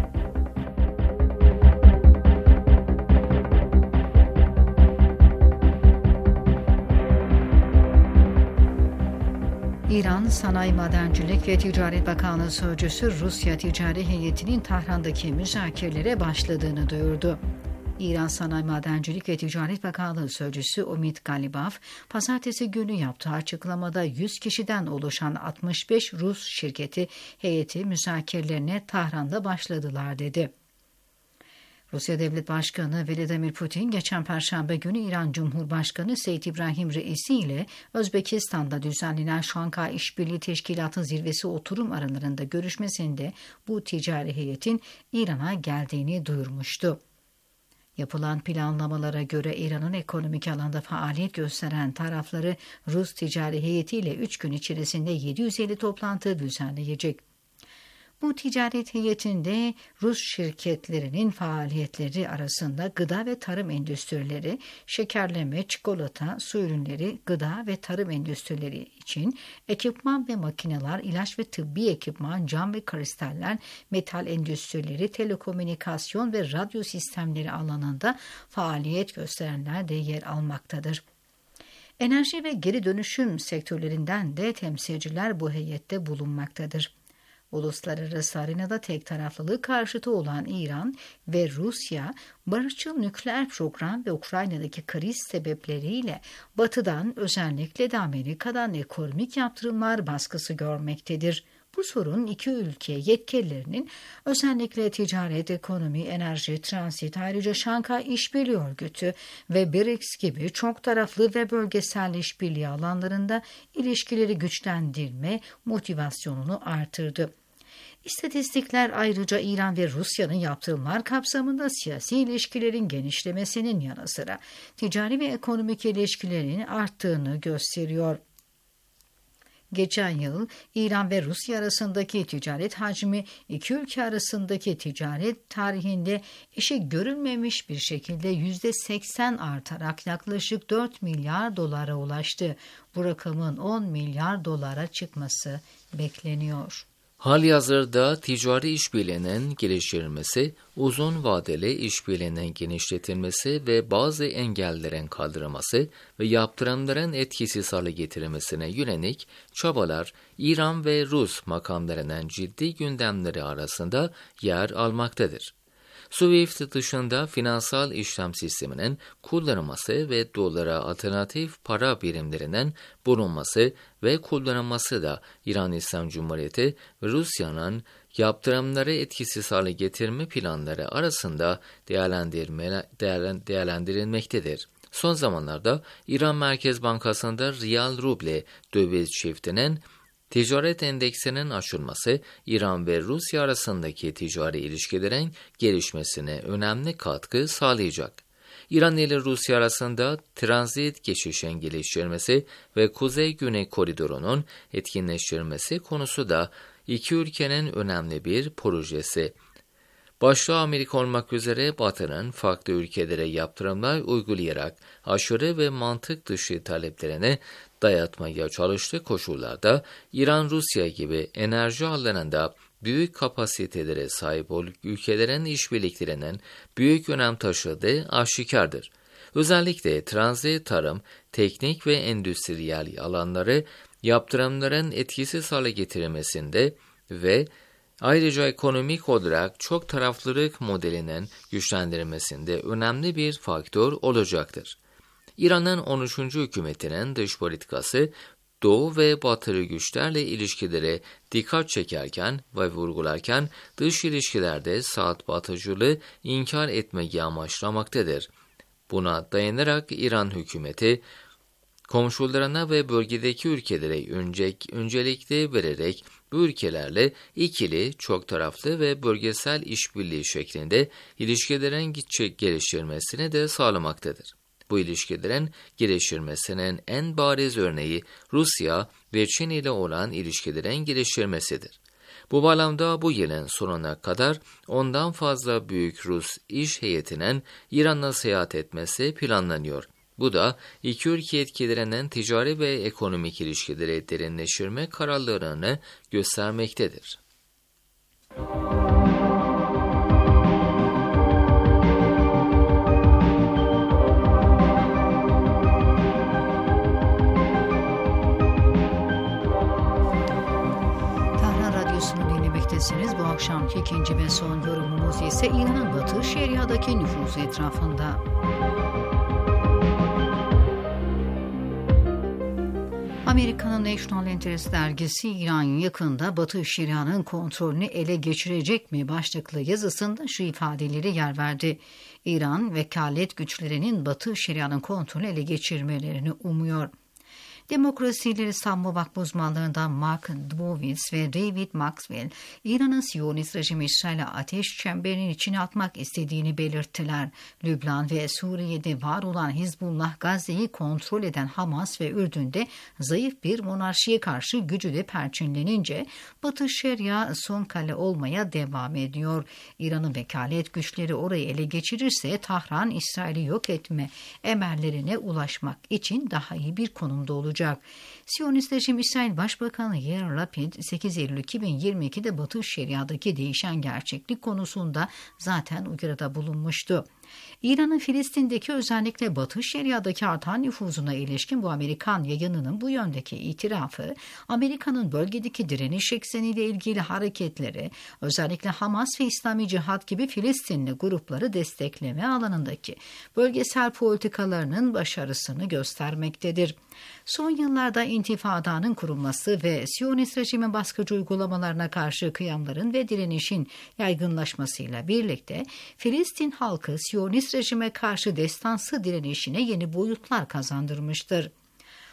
İran Sanayi Madencilik ve Ticaret Bakanlığı Sözcüsü Rusya Ticari Heyeti'nin Tahran'daki müzakerelere başladığını duyurdu. İran Sanayi Madencilik ve Ticaret Bakanlığı Sözcüsü Umit Galibaf, pazartesi günü yaptığı açıklamada yüz kişiden oluşan altmış beş Rus şirketi heyeti müzakerelerine Tahran'da başladılar dedi. Rusya Devlet Başkanı Vladimir Putin geçen Perşembe günü İran Cumhurbaşkanı Seyyid İbrahim Reisi ile Özbekistan'da düzenlenen Şanghay İşbirliği Teşkilatı zirvesi oturum aralarında görüşmesinde bu ticari heyetin İran'a geldiğini duyurmuştu. Yapılan planlamalara göre İran'ın ekonomik alanda faaliyet gösteren tarafları Rus ticari heyetiyle üç gün içerisinde yedi yüz elli toplantı düzenleyecek. Bu ticaret heyetinde Rus şirketlerinin faaliyetleri arasında gıda ve tarım endüstrileri, şekerleme, çikolata, su ürünleri, gıda ve tarım endüstrileri için ekipman ve makineler, ilaç ve tıbbi ekipman, cam ve kristaller, metal endüstrileri, telekomünikasyon ve radyo sistemleri alanında faaliyet gösterenler de yer almaktadır. Enerji ve geri dönüşüm sektörlerinden de temsilciler bu heyette bulunmaktadır. Uluslararası arenada tek taraflılık karşıtı olan İran ve Rusya, barışçıl nükleer program ve Ukrayna'daki kriz sebepleriyle Batı'dan, özellikle de Amerika'dan ekonomik yaptırımlar baskısı görmektedir. Bu sorun iki ülke yetkililerinin özellikle ticaret, ekonomi, enerji, transit, ayrıca Şanghay İşbirliği Örgütü ve B R I C S gibi çok taraflı ve bölgesel işbirliği alanlarında ilişkileri güçlendirme motivasyonunu artırdı. İstatistikler ayrıca İran ve Rusya'nın yaptırımlar kapsamında siyasi ilişkilerin genişlemesinin yanı sıra ticari ve ekonomik ilişkilerin arttığını gösteriyor. Geçen yıl İran ve Rusya arasındaki ticaret hacmi iki ülke arasındaki ticaret tarihinde eşi görülmemiş bir şekilde yüzde seksen artarak yaklaşık dört milyar dolara ulaştı. Bu rakamın on milyar dolara çıkması bekleniyor. Halihazırda ticari işbirliğinin geliştirilmesi, uzun vadeli işbirliğinin genişletilmesi ve bazı engellerin kaldırılması ve yaptırımların etkisiz hale getirilmesine yönelik çabalar İran ve Rus makamlarının ciddi gündemleri arasında yer almaktadır. SWIFT dışında finansal işlem sisteminin kullanılması ve dolara alternatif para birimlerinin bulunması ve kullanılması da İran İslam Cumhuriyeti ve Rusya'nın yaptırımları etkisiz hale getirme planları arasında değerlendirme, değerlen, değerlendirilmektedir. Son zamanlarda İran Merkez Bankası'nda riyal ruble döviz çiftinin ticaret endeksinin aşılması, İran ve Rusya arasındaki ticari ilişkilerin gelişmesine önemli katkı sağlayacak. İran ile Rusya arasında transit geçişin geliştirilmesi ve Kuzey-Güney koridorunun etkinleştirilmesi konusu da iki ülkenin önemli bir projesi. Başta Amerika olmak üzere Batı'nın farklı ülkelere yaptırımlar uygulayarak aşırı ve mantık dışı taleplerini dayatmaya çalıştığı koşullarda İran-Rusya gibi enerji alanında büyük kapasitelere sahip olan ülkelerin işbirliklerinin büyük önem taşıdığı aşikardır. Özellikle transit, tarım, teknik ve endüstriyel alanları yaptırımların etkisiz hale getirilmesinde ve ayrıca ekonomik olarak çok taraflılık modelinin güçlendirilmesinde önemli bir faktör olacaktır. İran'ın on üçüncü hükümetinin dış politikası, Doğu ve Batılı güçlerle ilişkileri dikkat çekerken ve vurgularken dış ilişkilerde saat batıcılığı inkar etmeyi amaçlamaktadır. Buna dayanarak İran hükümeti, komşularına ve bölgedeki ülkelere önce, öncelikli vererek bu ülkelerle ikili, çok taraflı ve bölgesel işbirliği şeklinde ilişkilerin geliştirilmesini de sağlamaktadır. Bu ilişkilerin geliştirilmesinin en bariz örneği Rusya ve Çin ile olan ilişkilerin geliştirilmesidir. Bu bağlamda bu yılın sonuna kadar ondan fazla büyük Rus iş heyetinin İran'a seyahat etmesi planlanıyor. Bu da iki ülke etkilerinin ticari ve ekonomik ilişkileri derinleştirme kararlarını göstermektedir. Bu akşamki ikinci ve son yorumumuz ise İran'ın Batı Şeria'daki nüfuzu etrafında. Amerika'nın National Interest dergisi İran yakında Batı Şeria'nın kontrolünü ele geçirecek mi başlıklı yazısında şu ifadeleri yer verdi. İran, vekalet güçlerinin Batı Şeria'nın kontrolünü ele geçirmelerini umuyor. Demokrasileri savunma uzmanlarından Mark Dubowitz ve David Maxwell, İran'ın Siyonist rejimi İsrail'e ateş çemberinin içine atmak istediğini belirttiler. Lübnan ve Suriye'de var olan Hizbullah, Gazze'yi kontrol eden Hamas ve Ürdün'de zayıf bir monarşiye karşı gücü de perçinlenince Batı Şeria son kale olmaya devam ediyor. İran'ın vekalet güçleri orayı ele geçirirse Tahran, İsrail'i yok etme emellerine ulaşmak için daha iyi bir konumda olacak. Siyonist rejim İsrail Başbakanı Yair Lapid sekiz Eylül iki bin yirmi iki'de Batı Şeria'daki değişen gerçeklik konusunda zaten uyarıda bulunmuştu. İran'ın Filistin'deki özellikle Batı Şeria'daki artan nüfuzuna ilişkin bu Amerikan yayınının bu yöndeki itirafı, Amerika'nın bölgedeki direniş ekseniyle ilgili hareketleri, özellikle Hamas ve İslami Cihat gibi Filistinli grupları destekleme alanındaki bölgesel politikalarının başarısını göstermektedir. Son yıllarda intifadanın kurulması ve Siyonist rejimin baskıcı uygulamalarına karşı kıyamların ve direnişin yaygınlaşmasıyla birlikte Filistin halkı Siyonist rejime karşı destansı direnişine yeni boyutlar kazandırmıştır.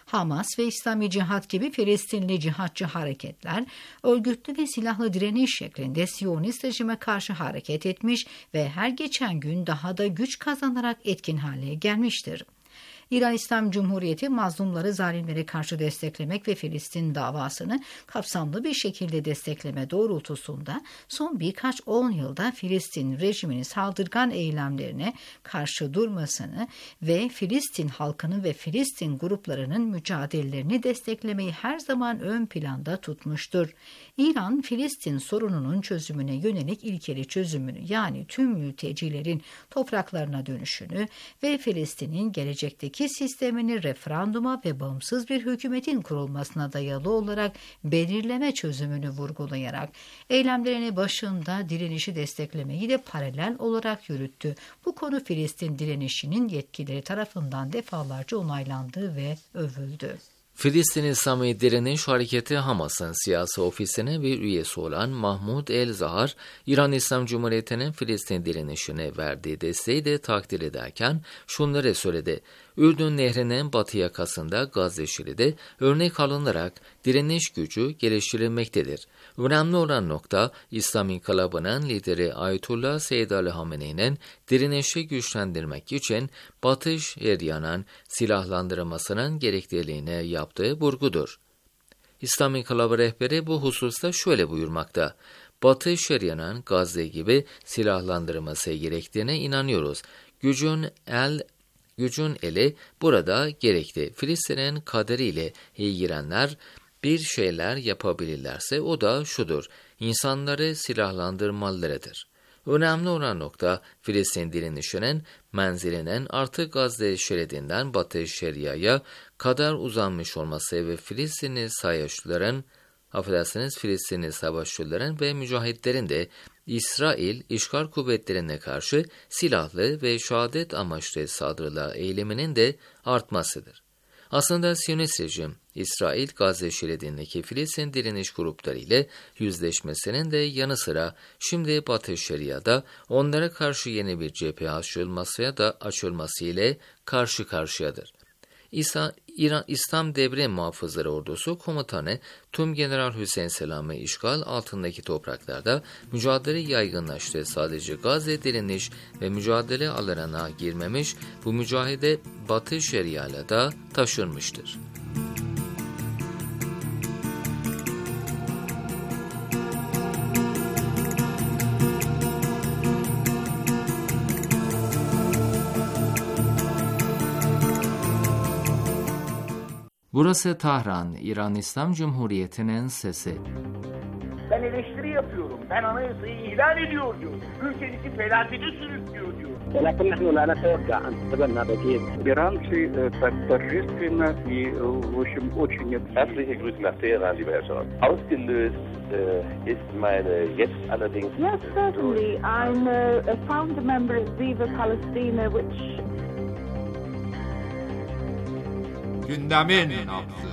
Hamas ve İslami Cihat gibi Filistinli cihatçı hareketler örgütlü ve silahlı direniş şeklinde Siyonist rejime karşı hareket etmiş ve her geçen gün daha da güç kazanarak etkin hale gelmiştir. İran İslam Cumhuriyeti mazlumları zalimlere karşı desteklemek ve Filistin davasını kapsamlı bir şekilde destekleme doğrultusunda son birkaç on yılda Filistin rejiminin saldırgan eylemlerine karşı durmasını ve Filistin halkının ve Filistin gruplarının mücadelelerini desteklemeyi her zaman ön planda tutmuştur. İran, Filistin sorununun çözümüne yönelik ilkeli çözümünü, yani tüm mültecilerin topraklarına dönüşünü ve Filistin'in gelecekteki sistemini referanduma ve bağımsız bir hükümetin kurulmasına dayalı olarak belirleme çözümünü vurgulayarak eylemlerini başında direnişi desteklemeyi de paralel olarak yürüttü. Bu konu Filistin direnişinin yetkilileri tarafından defalarca onaylandı ve övüldü. Filistin İslami Direniş Hareketi Hamas'ın siyasi ofisine bir üyesi olan Mahmud El-Zahar, İran İslam Cumhuriyeti'nin Filistin direnişine verdiği desteği de takdir ederken şunları söyledi. Ürdün Nehri'nin batı yakasında Gazze Şeridi'de örnek alınarak direniş gücü geliştirilmektedir. Önemli olan nokta, İslam İnkılabı'nın lideri Ayetullah Seyyid Ali Hamene'nin direnişi güçlendirmek için Batı Şeria'nın silahlandırılmasının gerekliliğine yaptığı vurgudur. İslam İnkılabı rehberi bu hususta şöyle buyurmakta. Batı Şeria'nın Gazze gibi silahlandırılması gerektiğine inanıyoruz. Gücün el Gücün eli burada gerekli. Filistin'in kaderiyle ilgilenenler bir şeyler yapabilirlerse o da şudur. İnsanları silahlandırmalıdır. Önemli olan nokta Filistin direnişinin menzilinin artık Gazze şeridinden Batı Şeria'ya kadar uzanmış olması ve Filistinli savaşçıların, affedersiniz Filistinli savaşçıların ve mücahitlerin de İsrail işgal kuvvetlerine karşı silahlı ve şehadet amaçlı saldırılar eyleminin de artmasıdır. Aslında Siyonist rejim, İsrail Gazze şeridindeki Filistin direniş grupları ile yüzleşmesinin de yanı sıra şimdi Batı Şeria'da onlara karşı yeni bir cephe açılmasıya da açılması ile karşı karşıyadır. İsa, İran İslam Devrim Muhafızları Ordusu Komutanı Tümgeneral Hüseyin Selami işgal altındaki topraklarda mücadele yaygınlaştı. Sadece Gazze direniş ve mücadele alanına girmemiş, bu mücadele Batı Şeria'yla da taşınmıştır. Burası Tahran, İran İslam Cumhuriyeti'nin sesi. Ben eleştiri yapıyorum. Ben anayasayı ihlal ediyor diyor. Ülkenizi felakete sürüklüyor diyor. ولكن نحن لا نتوقع أن تتبنى بديل. Иранцы так торжественно и, в общем, очень... Herzliche Grüße nach Teheran, lieber Herr Scharf. Ausgelöst äh, ist meine jetzt allerdings... Yes, certainly. I'm a, a founder member of Viva Palestina, which... Gündemin nabzı.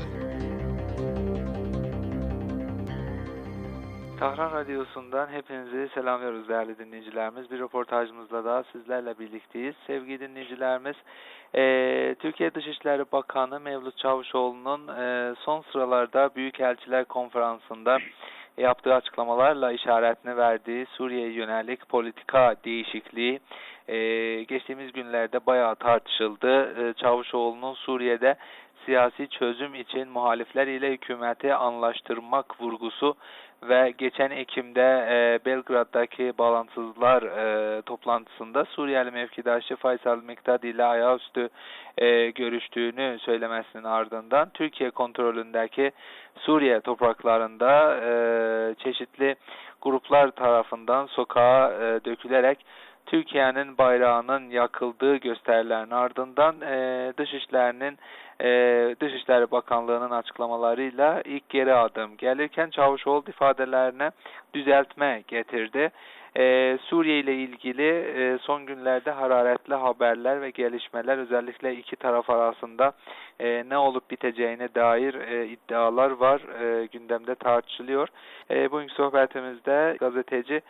Tahran Radyosu'ndan hepinizi selamlıyoruz değerli dinleyicilerimiz. Bir röportajımızla daha sizlerle birlikteyiz. Sevgili dinleyicilerimiz, e, Türkiye Dışişleri Bakanı Mevlüt Çavuşoğlu'nun e, son sıralarda Büyükelçiler Konferansı'nda yaptığı açıklamalarla işaretini verdiği Suriye'ye yönelik politika değişikliği e, geçtiğimiz günlerde bayağı tartışıldı. E, Çavuşoğlu'nun Suriye'de siyasi çözüm için muhalifler ile hükümeti anlaştırmak vurgusu ve geçen Ekim'de e, Belgrad'daki bağlantısızlar e, toplantısında Suriyeli mevkidaşı Faysal Miktadi ile ayaküstü e, görüştüğünü söylemesinin ardından Türkiye kontrolündeki Suriye topraklarında e, çeşitli gruplar tarafından sokağa e, dökülerek Türkiye'nin bayrağının yakıldığı gösterilerin ardından e, Dışişleri'nin e, Dışişleri Bakanlığı'nın açıklamalarıyla ilk geri adım gelirken Çavuşoğlu ifadelerine düzeltme getirdi. E, Suriye ile ilgili e, son günlerde hararetli haberler ve gelişmeler özellikle iki taraf arasında e, ne olup biteceğine dair e, iddialar var, e, gündemde tartışılıyor. E, bugünkü sohbetimizde gazeteci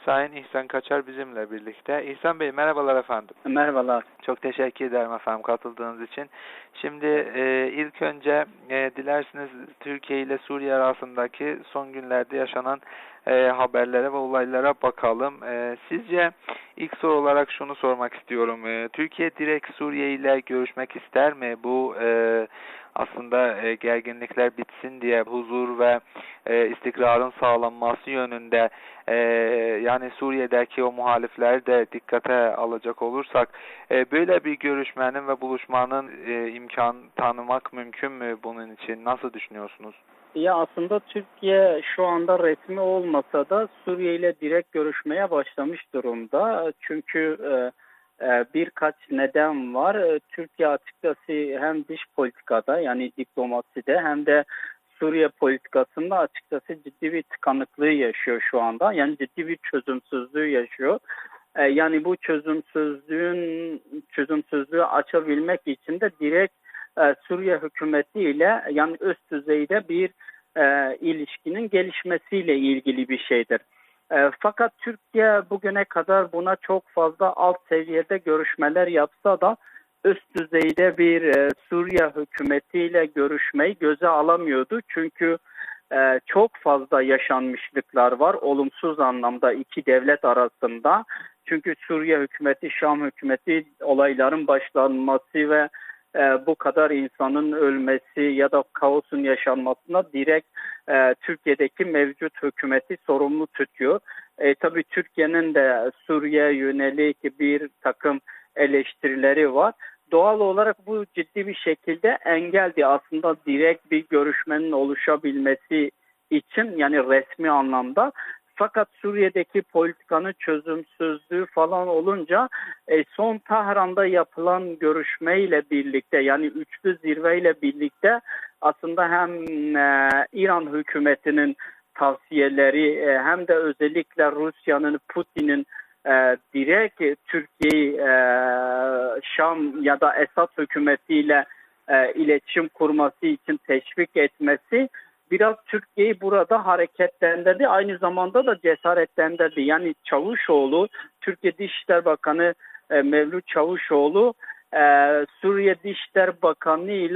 Sayın İhsan Kaçar bizimle birlikte. İhsan Bey merhabalar efendim. Merhabalar. Çok teşekkür ederim efendim katıldığınız için. Şimdi e, ilk önce e, dilerseniz Türkiye ile Suriye arasındaki son günlerde yaşanan e, haberlere ve olaylara bakalım. E, sizce ilk soru olarak şunu sormak istiyorum. E, Türkiye direkt Suriye ile görüşmek ister mi? Bu e, aslında e, gerginlikler bitsin diye huzur ve e, istikrarın sağlanması yönünde e, yani Suriye'deki o muhalifleri de dikkate alacak olursak e, böyle bir görüşmenin ve buluşmanın e, imkan tanımak mümkün mü bunun için? Nasıl düşünüyorsunuz? Ya aslında Türkiye şu anda resmi olmasa da Suriye ile direkt görüşmeye başlamış durumda. Çünkü e, e, birkaç neden var. E, Türkiye açıkçası hem dış politikada yani diplomaside hem de Suriye politikasında açıkçası ciddi bir tıkanıklığı yaşıyor şu anda. Yani ciddi bir çözümsüzlüğü yaşıyor. E, yani bu çözümsüzlüğün çözümsüzlüğü açabilmek için de direkt e, Suriye hükümeti ile yani üst düzeyde bir e, ilişkinin gelişmesiyle ilgili bir şeydir. E, fakat Türkiye bugüne kadar buna çok fazla alt seviyede görüşmeler yapsa da üst düzeyde bir e, Suriye hükümetiyle görüşmeyi göze alamıyordu. Çünkü e, çok fazla yaşanmışlıklar var olumsuz anlamda iki devlet arasında. Çünkü Suriye hükümeti, Şam hükümeti olayların başlanması ve e, bu kadar insanın ölmesi ya da kaosun yaşanmasına direkt e, Türkiye'deki mevcut hükümeti sorumlu tutuyor. E, tabii Türkiye'nin de Suriye'ye yönelik bir takım eleştirileri var. Doğal olarak bu ciddi bir şekilde engeldi aslında direkt bir görüşmenin oluşabilmesi için yani resmi anlamda. Fakat Suriye'deki politikanın çözümsüzlüğü falan olunca e, son Tahran'da yapılan görüşmeyle birlikte yani üçlü zirveyle birlikte aslında hem e, İran hükümetinin tavsiyeleri e, hem de özellikle Rusya'nın, Putin'in e, direkt Türkiye'yi e, Şam ya da Esad hükümetiyle e, iletişim kurması için teşvik etmesi biraz Türkiye'yi burada hareketlendirdi. Aynı zamanda da cesaretlendirdi. Yani Çavuşoğlu, Türkiye Dışişleri Bakanı e, Mevlüt Çavuşoğlu e, Suriye Dışişleri Bakanı ile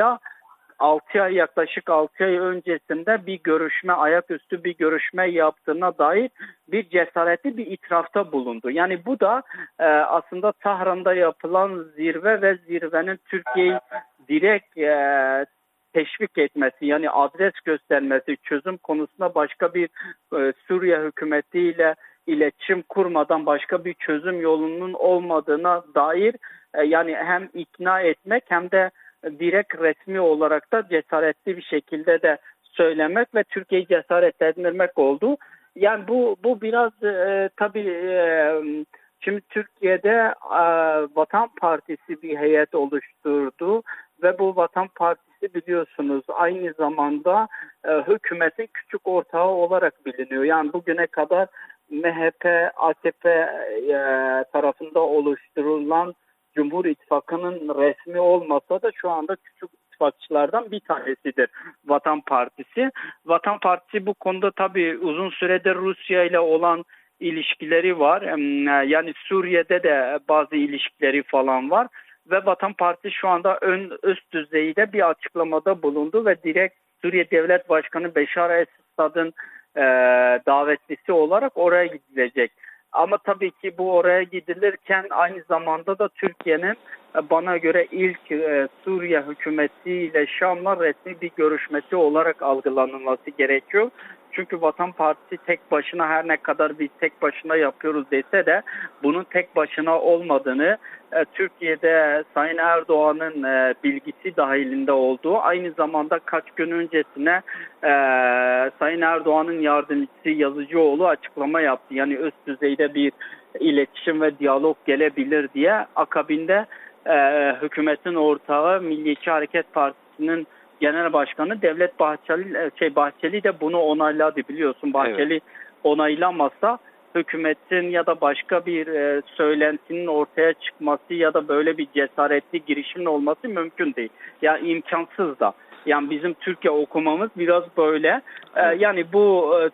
altı ay yaklaşık altı ay öncesinde bir görüşme, ayaküstü bir görüşme yaptığına dair bir cesaretli bir itirafta bulundu. Yani bu da e, aslında Tahran'da yapılan zirve ve zirvenin Türkiye'yi direkt e, teşvik etmesi yani adres göstermesi, çözüm konusunda başka bir e, Suriye hükümetiyle iletişim kurmadan başka bir çözüm yolunun olmadığına dair e, yani hem ikna etmek hem de direkt resmi olarak da cesaretli bir şekilde de söylemek ve Türkiye'yi cesaretlendirmek oldu. Yani bu bu biraz e, tabii e, şimdi Türkiye'de e, Vatan Partisi bir heyet oluşturdu ve bu Vatan Partisi biliyorsunuz aynı zamanda e, hükümetin küçük ortağı olarak biliniyor. Yani bugüne kadar M H P, A K P e, tarafında oluşturulan Cumhur İttifakı'nın resmi olmasa da şu anda küçük ittifakçılardan bir tanesidir Vatan Partisi. Vatan Partisi bu konuda tabii uzun süredir Rusya ile olan ilişkileri var. Yani Suriye'de de bazı ilişkileri falan var. Ve Vatan Partisi şu anda ön üst düzeyde bir açıklamada bulundu ve direkt Suriye Devlet Başkanı Beşar el-Esad'ın e, davetlisi olarak oraya gidilecek. Ama tabii ki bu oraya gidilirken aynı zamanda da Türkiye'nin bana göre ilk e, Suriye hükümetiyle Şam'la resmi bir görüşmesi olarak algılanılması gerekiyor. Çünkü Vatan Partisi tek başına her ne kadar biz tek başına yapıyoruz dese de bunun tek başına olmadığını e, Türkiye'de Sayın Erdoğan'ın e, bilgisi dahilinde olduğu aynı zamanda kaç gün öncesine e, Sayın Erdoğan'ın yardımcısı Yazıcıoğlu açıklama yaptı. Yani üst düzeyde bir iletişim ve diyalog gelebilir diye akabinde e, hükümetin ortağı Milliyetçi Hareket Partisi'nin Genel Başkanı Devlet Bahçeli şey Bahçeli de bunu onayladı biliyorsun. Bahçeli evet. Onaylamasa hükümetin ya da başka bir e, söylentinin ortaya çıkması ya da böyle bir cesaretli girişimin olması mümkün değil. Ya yani imkansız da. Yani bizim Türkiye okumamız biraz böyle. E, yani bu e,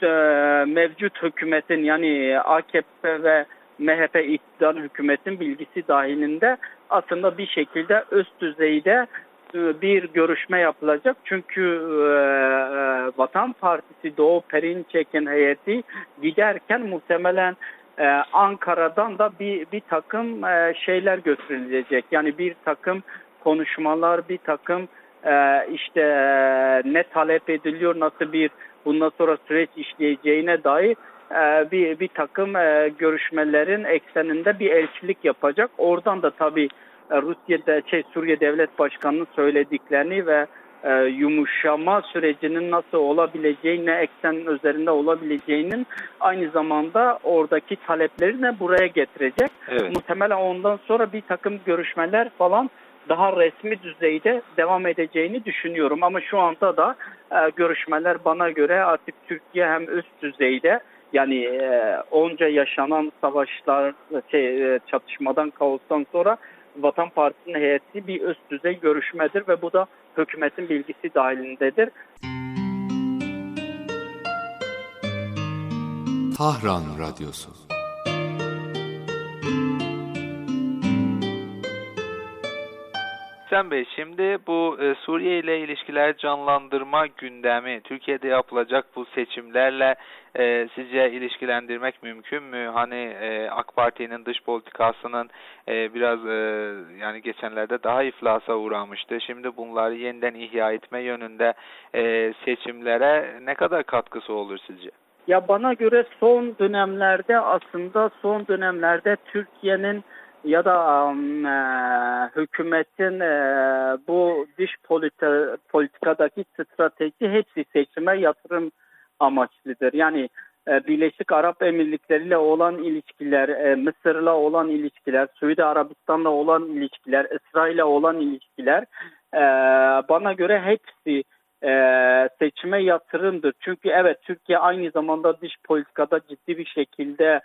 e, mevcut hükümetin yani A K P ve M H P iktidar hükümetin bilgisi dahilinde aslında bir şekilde üst düzeyde e, bir görüşme yapılacak. Çünkü e, Vatan Partisi Doğu Perinçek'in heyeti giderken muhtemelen e, Ankara'dan da bir bir takım e, şeyler götürülecek. Yani bir takım konuşmalar, bir takım e, işte e, ne talep ediliyor, nasıl bir bundan sonra süreç işleyeceğine dair e, bir bir takım e, görüşmelerin ekseninde bir elçilik yapacak. Oradan da tabii e, Rusya'da şey Suriye Devlet Başkanı'nın söylediklerini ve e, yumuşama sürecinin nasıl olabileceği, ne eksenin üzerinde olabileceğinin aynı zamanda oradaki talepleri de buraya getirecek. Evet. Muhtemelen ondan sonra bir takım görüşmeler falan daha resmi düzeyde devam edeceğini düşünüyorum. Ama şu anda da e, görüşmeler bana göre artık Türkiye hem üst düzeyde yani e, onca yaşanan savaşlar, şey, e, çatışmadan, kaostan sonra Vatan Partisi'nin heyeti bir üst düzey görüşmedir ve bu da hükümetin bilgisi dahilindedir. Tahran Radyosu. Sen Bey, şimdi bu e, Suriye ile ilişkiler canlandırma gündemi Türkiye'de yapılacak bu seçimlerle e, sizce ilişkilendirmek mümkün mü? Hani e, AK Parti'nin dış politikasının e, biraz e, yani geçenlerde daha iflasa uğramıştı. Şimdi bunları yeniden ihya etme yönünde e, seçimlere ne kadar katkısı olur sizce? Ya bana göre son dönemlerde aslında son dönemlerde Türkiye'nin ya da um, e, hükümetin e, bu dış politi- politikadaki strateji hepsi seçime yatırım amaçlıdır. Yani e, Birleşik Arap Emirlikleri ile olan ilişkiler, e, Mısır'la olan ilişkiler, Suudi Arabistan'la olan ilişkiler, İsrail'le olan ilişkiler e, bana göre hepsi e, seçime yatırımdır. Çünkü evet Türkiye aynı zamanda dış politikada ciddi bir şekilde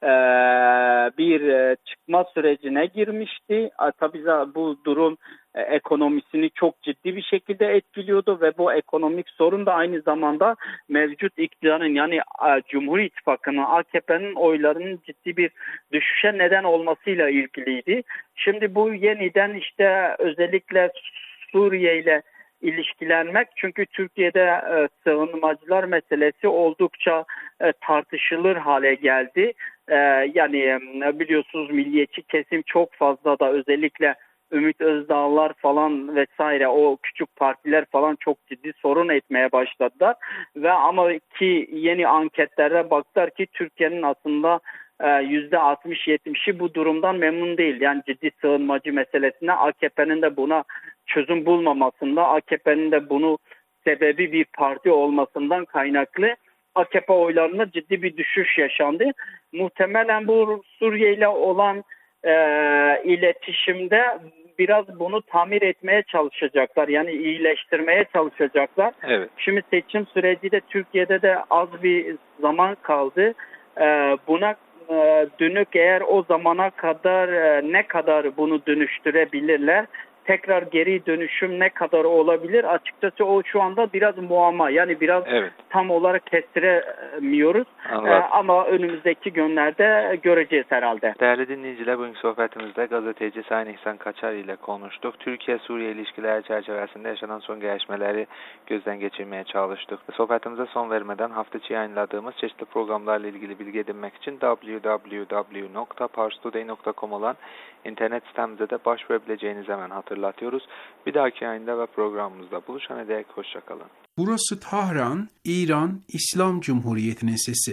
bir çıkma sürecine girmişti. Tabii bu durum ekonomisini çok ciddi bir şekilde etkiliyordu ve bu ekonomik sorun da aynı zamanda mevcut iktidarın yani Cumhur İttifakı'nın, A K P'nin oylarının ciddi bir düşüşe neden olmasıyla ilgiliydi. Şimdi bu yeniden işte özellikle Suriye ile ilişkilenmek çünkü Türkiye'de e, sığınmacılar meselesi oldukça e, tartışılır hale geldi. E, yani e, biliyorsunuz milliyetçi kesim çok fazla da özellikle Ümit Özdağlar falan vesaire o küçük partiler falan çok ciddi sorun etmeye başladılar. Ve ama ki yeni anketlere baktılar ki Türkiye'nin aslında yüzde altmış yetmişi bu durumdan memnun değil. Yani ciddi sığınmacı meselesine A K P'nin de buna çözüm bulmamasında, A K P'nin de bunu sebebi bir parti olmasından kaynaklı A K P oylarında ciddi bir düşüş yaşandı. Muhtemelen bu Suriye ile olan e, iletişimde biraz bunu tamir etmeye çalışacaklar. Yani iyileştirmeye çalışacaklar. Evet. Şimdi seçim süreci de Türkiye'de de az bir zaman kaldı. E, buna e, dönük eğer o zamana kadar e, ne kadar bunu dönüştürebilirler? Tekrar geri dönüşüm ne kadar olabilir? Açıkçası o şu anda biraz muamma. Yani biraz evet. tam olarak kestiremiyoruz. Ee, ama önümüzdeki günlerde göreceğiz herhalde. Değerli dinleyiciler, bugünkü sohbetimizde gazeteci Sayın İhsan Kaçar ile konuştuk. Türkiye-Suriye ilişkileri çerçevesinde yaşanan son gelişmeleri gözden geçirmeye çalıştık. Sohbetimize son vermeden hafta içi yayınladığımız çeşitli programlarla ilgili bilgi edinmek için double-u double-u double-u nokta parstoday nokta com olan internet sitemize de başvurabileceğinizi hemen hatırlatıyoruz. Bir dahaki yayında ve programımızda buluşana dek hoşçakalın. Burası Tahran, İran İslam Cumhuriyeti'nin sesi.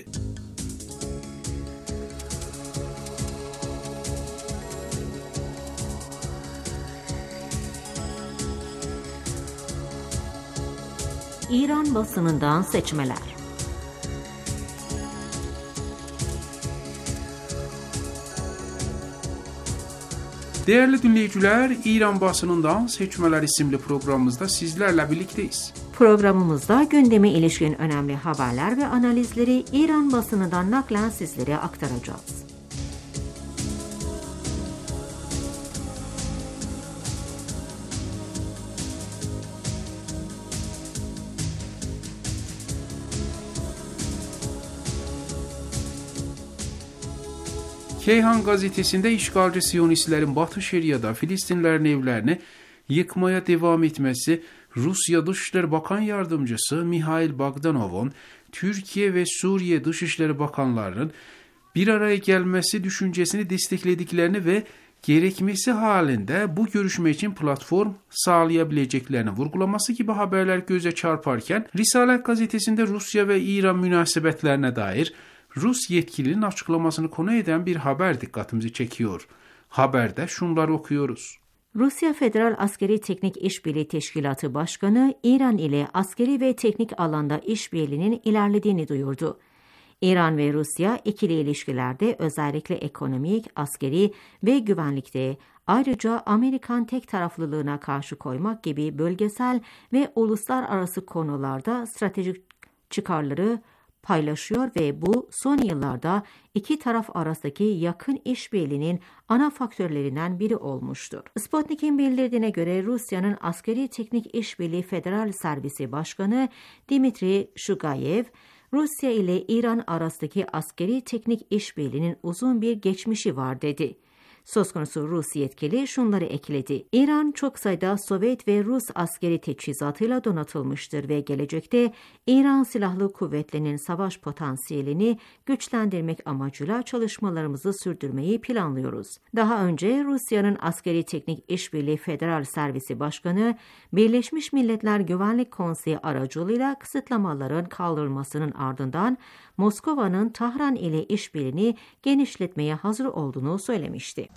İran basınından seçmeler. Değerli dinleyiciler, İran basınından Seçmeler isimli programımızda sizlerle birlikteyiz. Programımızda gündeme ilişkin önemli haberler ve analizleri İran basınından naklen sizlere aktaracağız. Keyhan gazetesinde işgalci Siyonistlerin Batı Şeria'da Filistinlerin evlerini yıkmaya devam etmesi, Rusya Dışişleri Bakan Yardımcısı Mihail Bogdanov'un Türkiye ve Suriye Dışişleri Bakanlarının bir araya gelmesi düşüncesini desteklediklerini ve gerekmesi halinde bu görüşme için platform sağlayabileceklerini vurgulaması gibi haberler göze çarparken, Risalet gazetesinde Rusya ve İran münasebetlerine dair Rus yetkilinin açıklamasını konu eden bir haber dikkatimizi çekiyor. Haberde şunları okuyoruz. Rusya Federal Askeri Teknik İşbirliği Teşkilatı Başkanı, İran ile askeri ve teknik alanda işbirliğinin ilerlediğini duyurdu. İran ve Rusya ikili ilişkilerde özellikle ekonomik, askeri ve güvenlikte, ayrıca Amerikan tek taraflılığına karşı koymak gibi bölgesel ve uluslararası konularda stratejik çıkarları paylaşıyor ve bu son yıllarda iki taraf arasındaki yakın işbirliğinin ana faktörlerinden biri olmuştur. Sputnik'in bildirdiğine göre Rusya'nın Askeri Teknik İşbirliği Federal Servisi Başkanı Dmitri Shugayev, Rusya ile İran arasındaki askeri teknik işbirliğinin uzun bir geçmişi var dedi. Söz konusu Rus yetkili şunları ekledi. İran çok sayıda Sovyet ve Rus askeri teçhizatıyla donatılmıştır ve gelecekte İran Silahlı Kuvvetleri'nin savaş potansiyelini güçlendirmek amacıyla çalışmalarımızı sürdürmeyi planlıyoruz. Daha önce Rusya'nın Askeri Teknik İşbirliği Federal Servisi Başkanı, Birleşmiş Milletler Güvenlik Konseyi aracılığıyla kısıtlamaların kaldırılmasının ardından Moskova'nın Tahran ile işbirliğini genişletmeye hazır olduğunu söylemişti.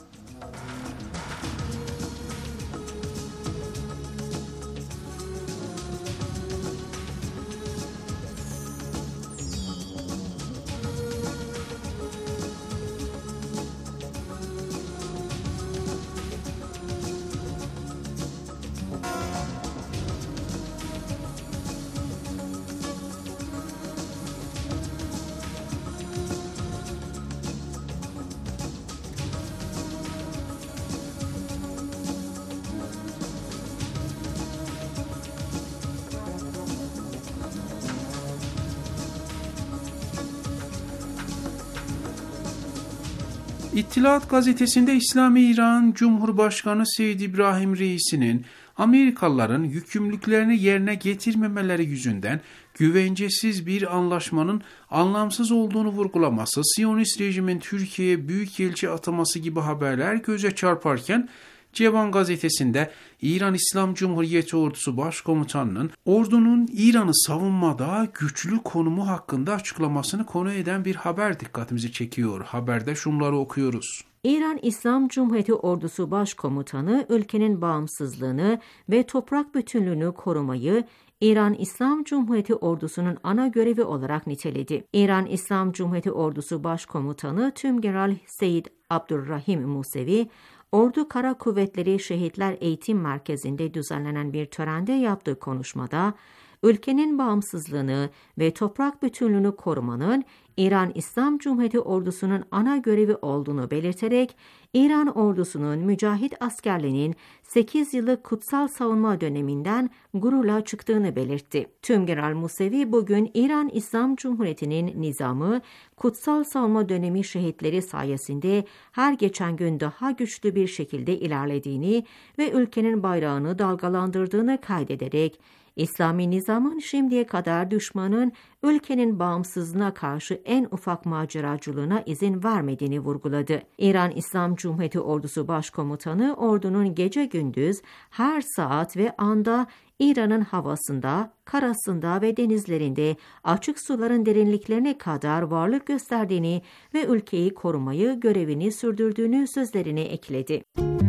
İttilat gazetesinde İslami İran Cumhurbaşkanı Seyyid İbrahim Reisi'nin Amerikalıların yükümlülüklerini yerine getirmemeleri yüzünden güvencesiz bir anlaşmanın anlamsız olduğunu vurgulaması, Siyonist rejimin Türkiye'ye büyükelçi ataması gibi haberler göze çarparken, Cevan gazetesinde İran İslam Cumhuriyeti Ordusu Başkomutanı'nın ordunun İran'ı savunmada güçlü konumu hakkında açıklamasını konu eden bir haber dikkatimizi çekiyor. Haberde şunları okuyoruz. İran İslam Cumhuriyeti Ordusu Başkomutanı ülkenin bağımsızlığını ve toprak bütünlüğünü korumayı İran İslam Cumhuriyeti Ordusu'nun ana görevi olarak niteledi. İran İslam Cumhuriyeti Ordusu Başkomutanı Tümgeneral Seyyid Abdurrahim Musevi, Ordu Kara Kuvvetleri Şehitler Eğitim Merkezi'nde düzenlenen bir törende yaptığı konuşmada, ülkenin bağımsızlığını ve toprak bütünlüğünü korumanın İran İslam Cumhuriyeti Ordusu'nun ana görevi olduğunu belirterek, İran ordusunun mücahit askerlerinin sekiz yıllık kutsal savunma döneminden gururla çıktığını belirtti. Tümgeneral Musevi bugün İran İslam Cumhuriyeti'nin nizamı, kutsal savunma dönemi şehitleri sayesinde her geçen gün daha güçlü bir şekilde ilerlediğini ve ülkenin bayrağını dalgalandırdığını kaydederek, İslami nizamın şimdiye kadar düşmanın ülkenin bağımsızlığına karşı en ufak maceracılığına izin vermediğini vurguladı. İran İslam Cumhuriyeti Ordusu Başkomutanı, ordunun gece gündüz her saat ve anda İran'ın havasında, karasında ve denizlerinde açık suların derinliklerine kadar varlık gösterdiğini ve ülkeyi korumayı görevini sürdürdüğünü sözlerine ekledi.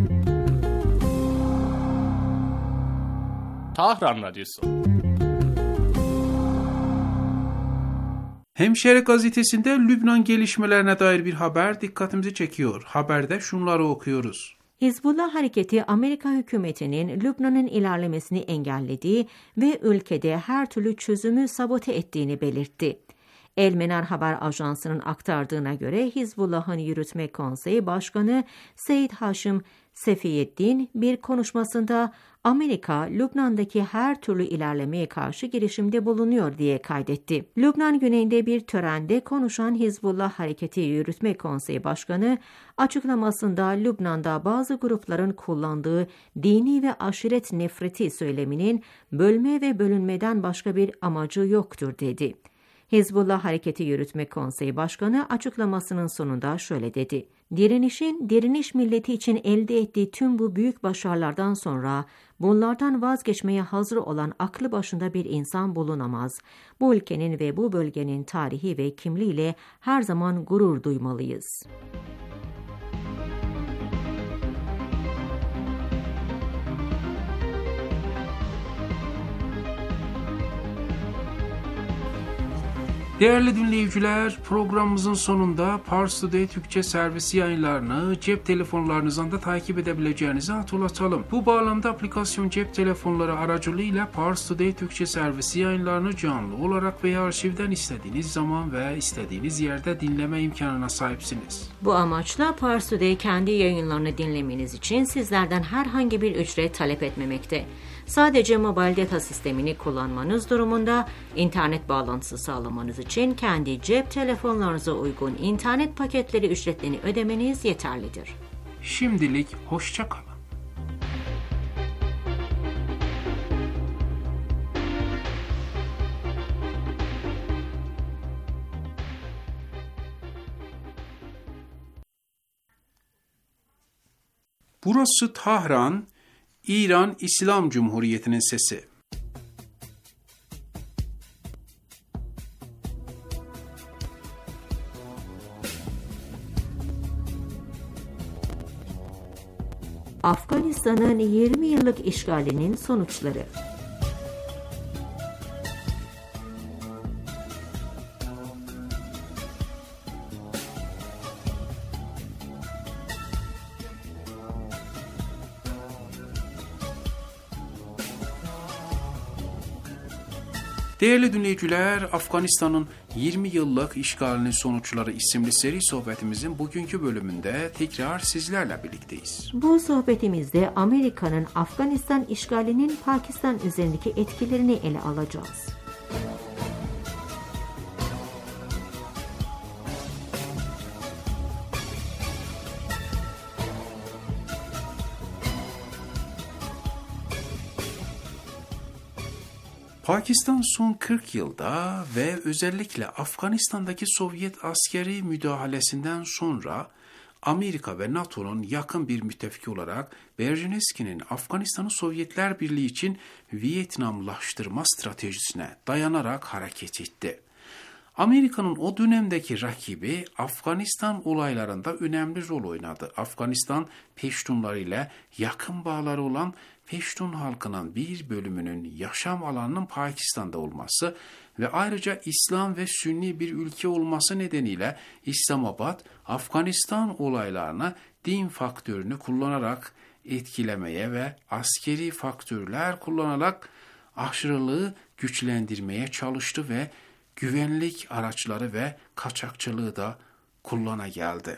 Tahran Radyosu. Hemşehri gazetesinde Lübnan gelişmelerine dair bir haber dikkatimizi çekiyor. Haberde şunları okuyoruz. Hizbullah hareketi Amerika hükümetinin Lübnan'ın ilerlemesini engellediği ve ülkede her türlü çözümü sabote ettiğini belirtti. El Menar Haber Ajansı'nın aktardığına göre Hizbullah'ın Yürütme Konseyi Başkanı Seyyid Haşim Sefiyettin bir konuşmasında Amerika, Lübnan'daki her türlü ilerlemeye karşı girişimde bulunuyor diye kaydetti. Lübnan güneyinde bir törende konuşan Hizbullah Hareketi Yürütme Konseyi Başkanı, açıklamasında Lübnan'da bazı grupların kullandığı dini ve aşiret nefreti söyleminin bölme ve bölünmeden başka bir amacı yoktur dedi. Hizbullah Hareketi Yürütme Konseyi Başkanı açıklamasının sonunda şöyle dedi: Direnişin, direniş milleti için elde ettiği tüm bu büyük başarılardan sonra bunlardan vazgeçmeye hazır olan aklı başında bir insan bulunamaz. Bu ülkenin ve bu bölgenin tarihi ve kimliğiyle her zaman gurur duymalıyız. Değerli dinleyiciler, programımızın sonunda Pars Today Türkçe servisi yayınlarını cep telefonlarınızdan da takip edebileceğinizi hatırlatalım. Bu bağlamda aplikasyon cep telefonları aracılığıyla Pars Today Türkçe servisi yayınlarını canlı olarak veya arşivden istediğiniz zaman ve istediğiniz yerde dinleme imkanına sahipsiniz. Bu amaçla Pars Today kendi yayınlarını dinlemeniz için sizlerden herhangi bir ücret talep etmemekte. Sadece mobil data sistemini kullanmanız durumunda internet bağlantısı sağlamanız için kendi cep telefonlarınıza uygun internet paketleri ücretlerini ödemeniz yeterlidir. Şimdilik hoşça kalın. Burası Tahran, İran İslam Cumhuriyeti'nin sesi. Afganistan'ın yirmi yıllık işgalinin sonuçları. Değerli dinleyiciler, Afganistan'ın yirmi yıllık işgalinin sonuçları isimli seri sohbetimizin bugünkü bölümünde tekrar sizlerle birlikteyiz. Bu sohbetimizde Amerika'nın Afganistan işgalinin Pakistan üzerindeki etkilerini ele alacağız. Pakistan son kırk yılda ve özellikle Afganistan'daki Sovyet askeri müdahalesinden sonra Amerika ve NATO'nun yakın bir müttefiki olarak Brzezinski'nin Afganistan'ı Sovyetler Birliği için Vietnamlaştırma stratejisine dayanarak hareket etti. Amerika'nın o dönemdeki rakibi Afganistan olaylarında önemli rol oynadı. Afganistan Peştunları ile yakın bağları olan Peştun halkının bir bölümünün yaşam alanının Pakistan'da olması ve ayrıca İslam ve Sünni bir ülke olması nedeniyle İslamabad, Afganistan olaylarını din faktörünü kullanarak etkilemeye ve askeri faktörler kullanarak aşırılığı güçlendirmeye çalıştı ve güvenlik araçları ve kaçakçılığı da kullana geldi.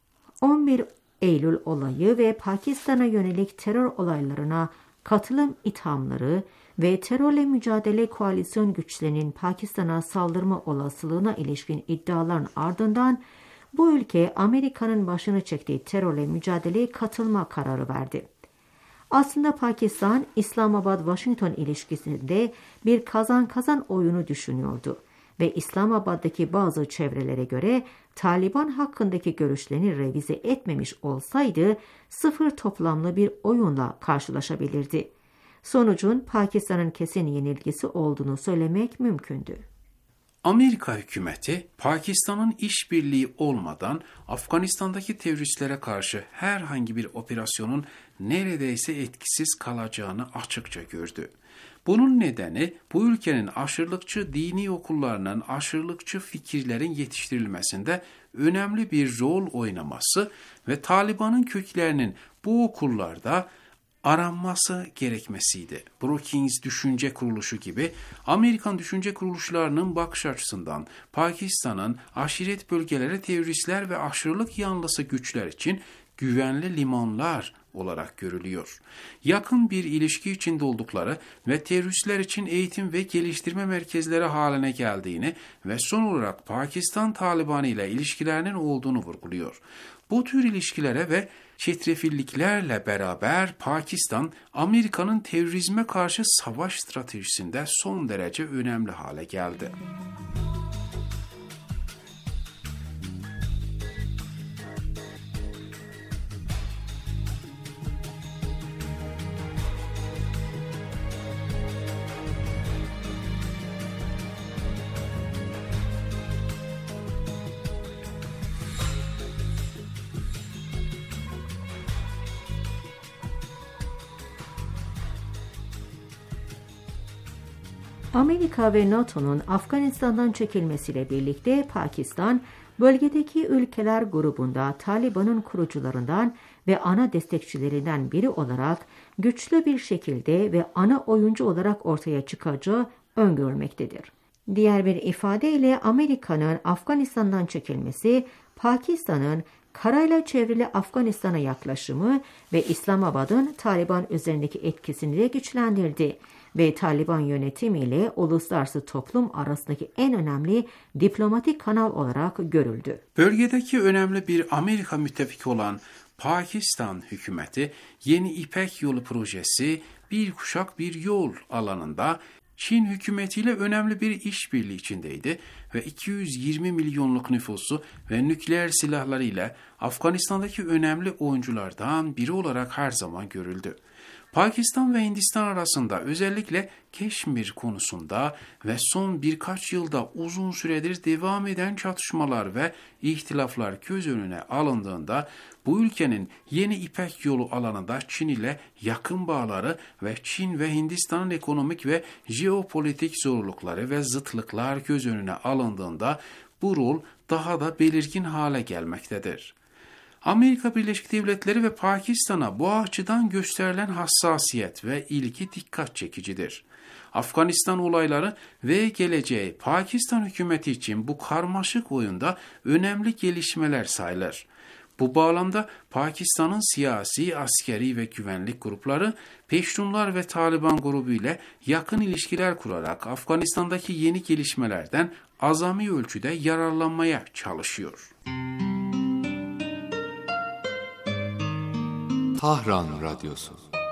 on bir Eylül olayı ve Pakistan'a yönelik terör olaylarına katılım ithamları ve terörle mücadele koalisyon güçlerinin Pakistan'a saldırma olasılığına ilişkin iddiaların ardından bu ülke Amerika'nın başını çektiği terörle mücadeleye katılma kararı verdi. Aslında Pakistan, İslamabad-Washington ilişkisinde bir kazan-kazan oyunu düşünüyordu ve İslamabad'daki bazı çevrelere göre Taliban hakkındaki görüşlerini revize etmemiş olsaydı sıfır toplamlı bir oyunla karşılaşabilirdi. Sonucun Pakistan'ın kesin yenilgisi olduğunu söylemek mümkündü. Amerika hükümeti Pakistan'ın işbirliği olmadan Afganistan'daki teröristlere karşı herhangi bir operasyonun neredeyse etkisiz kalacağını açıkça gördü. Bunun nedeni bu ülkenin aşırılıkçı dini okullarının aşırılıkçı fikirlerin yetiştirilmesinde önemli bir rol oynaması ve Taliban'ın köklerinin bu okullarda aranması gerekmesiydi. Brookings Düşünce Kuruluşu gibi Amerikan düşünce kuruluşlarının bakış açısından Pakistan'ın aşiret bölgeleri teröristler ve aşırılık yanlısı güçler için güvenli limanlar olarak görülüyor. Yakın bir ilişki içinde oldukları ve teröristler için eğitim ve geliştirme merkezleri haline geldiğini ve son olarak Pakistan Talibanı ile ilişkilerinin olduğunu vurguluyor. Bu tür ilişkilere ve çetrefilliklerle beraber Pakistan, Amerika'nın terörizme karşı savaş stratejisinde son derece önemli hale geldi. Amerika ve NATO'nun Afganistan'dan çekilmesiyle birlikte Pakistan, bölgedeki ülkeler grubunda Taliban'ın kurucularından ve ana destekçilerinden biri olarak güçlü bir şekilde ve ana oyuncu olarak ortaya çıkacağı öngörülmektedir. Diğer bir ifadeyle Amerika'nın Afganistan'dan çekilmesi, Pakistan'ın karayla çevrili Afganistan'a yaklaşımı ve İslamabad'ın Taliban üzerindeki etkisini de güçlendirdi ve Taliban yönetimiyle uluslararası toplum arasındaki en önemli diplomatik kanal olarak görüldü. Bölgedeki önemli bir Amerika müttefiki olan Pakistan hükümeti, Yeni İpek Yolu projesi, bir kuşak bir yol alanında Çin hükümetiyle önemli bir işbirliği içindeydi ve iki yüz yirmi milyonluk nüfusu ve nükleer silahlarıyla Afganistan'daki önemli oyunculardan biri olarak her zaman görüldü. Pakistan ve Hindistan arasında özellikle Keşmir konusunda ve son birkaç yılda uzun süredir devam eden çatışmalar ve ihtilaflar göz önüne alındığında bu ülkenin Yeni İpek Yolu alanında Çin ile yakın bağları ve Çin ve Hindistan'ın ekonomik ve jeopolitik zorlukları ve zıtlıklar göz önüne alındığında bu rol daha da belirgin hale gelmektedir. Amerika Birleşik Devletleri ve Pakistan'a bu açıdan gösterilen hassasiyet ve ilgi dikkat çekicidir. Afganistan olayları ve geleceği Pakistan hükümeti için bu karmaşık oyunda önemli gelişmeler sayılır. Bu bağlamda Pakistan'ın siyasi, askeri ve güvenlik grupları Peştunlar ve Taliban grubu ile yakın ilişkiler kurarak Afganistan'daki yeni gelişmelerden azami ölçüde yararlanmaya çalışıyor. Tahran Radyosu.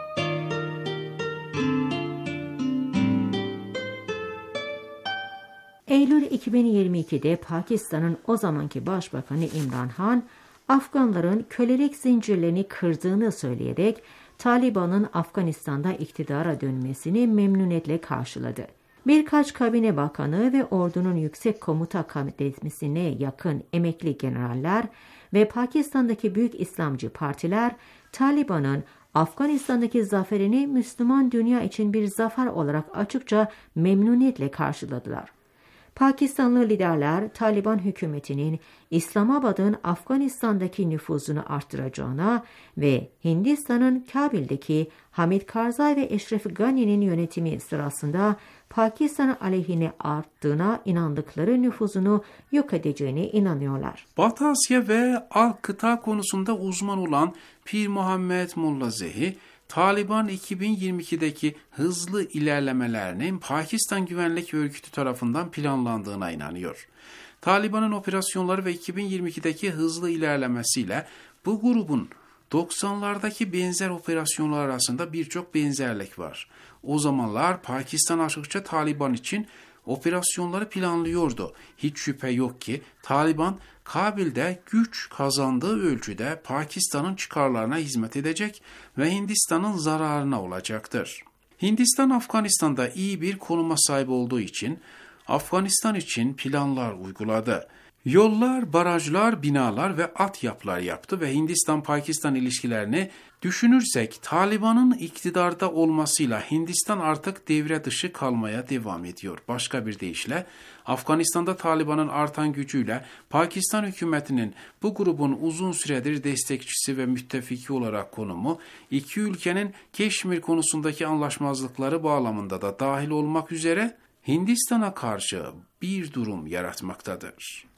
Eylül iki bin yirmi ikide Pakistan'ın o zamanki Başbakanı İmran Han, Afganların kölelik zincirlerini kırdığını söyleyerek Taliban'ın Afganistan'da iktidara dönmesini memnuniyetle karşıladı. Birkaç kabine bakanı ve ordunun yüksek komuta kademesine yakın emekli generaller ve Pakistan'daki büyük İslamcı partiler Taliban'ın Afganistan'daki zaferini Müslüman dünya için bir zafer olarak açıkça memnuniyetle karşıladılar. Pakistanlı liderler Taliban hükümetinin İslamabad'ın Afganistan'daki nüfuzunu arttıracağına ve Hindistan'ın Kabil'deki Hamid Karzai ve Eşref Gani'nin yönetimi sırasında Pakistan aleyhine arttığına inandıkları nüfuzunu yok edeceğine inanıyorlar. Batı Asya ve Al-Kıta konusunda uzman olan Pir Muhammed Mollazehi, Taliban iki bin yirmi ikideki hızlı ilerlemelerinin Pakistan Güvenlik Örgütü tarafından planlandığına inanıyor. Taliban'ın operasyonları ve iki bin yirmi ikideki hızlı ilerlemesiyle bu grubun doksanlardaki benzer operasyonlar arasında birçok benzerlik var. O zamanlar Pakistan açıkça Taliban için operasyonları planlıyordu. Hiç şüphe yok ki Taliban Kabil'de güç kazandığı ölçüde Pakistan'ın çıkarlarına hizmet edecek ve Hindistan'ın zararına olacaktır. Hindistan Afganistan'da iyi bir konuma sahip olduğu için Afganistan için planlar uyguladı. Yollar, barajlar, binalar ve altyapılar yaptı ve Hindistan-Pakistan ilişkilerini düşünürsek Taliban'ın iktidarda olmasıyla Hindistan artık devre dışı kalmaya devam ediyor. Başka bir deyişle Afganistan'da Taliban'ın artan gücüyle Pakistan hükümetinin bu grubun uzun süredir destekçisi ve müttefiki olarak konumu iki ülkenin Keşmir konusundaki anlaşmazlıkları bağlamında da dahil olmak üzere Hindistan'a karşı bir durum yaratmaktadır.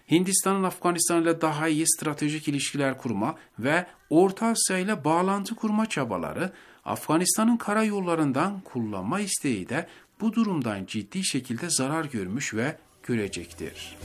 Hindistan'ın Afganistan ile daha iyi stratejik ilişkiler kurma ve Orta Asya ile bağlantı kurma çabaları, Afganistan'ın karayollarından kullanma isteği de bu durumdan ciddi şekilde zarar görmüş ve görecektir.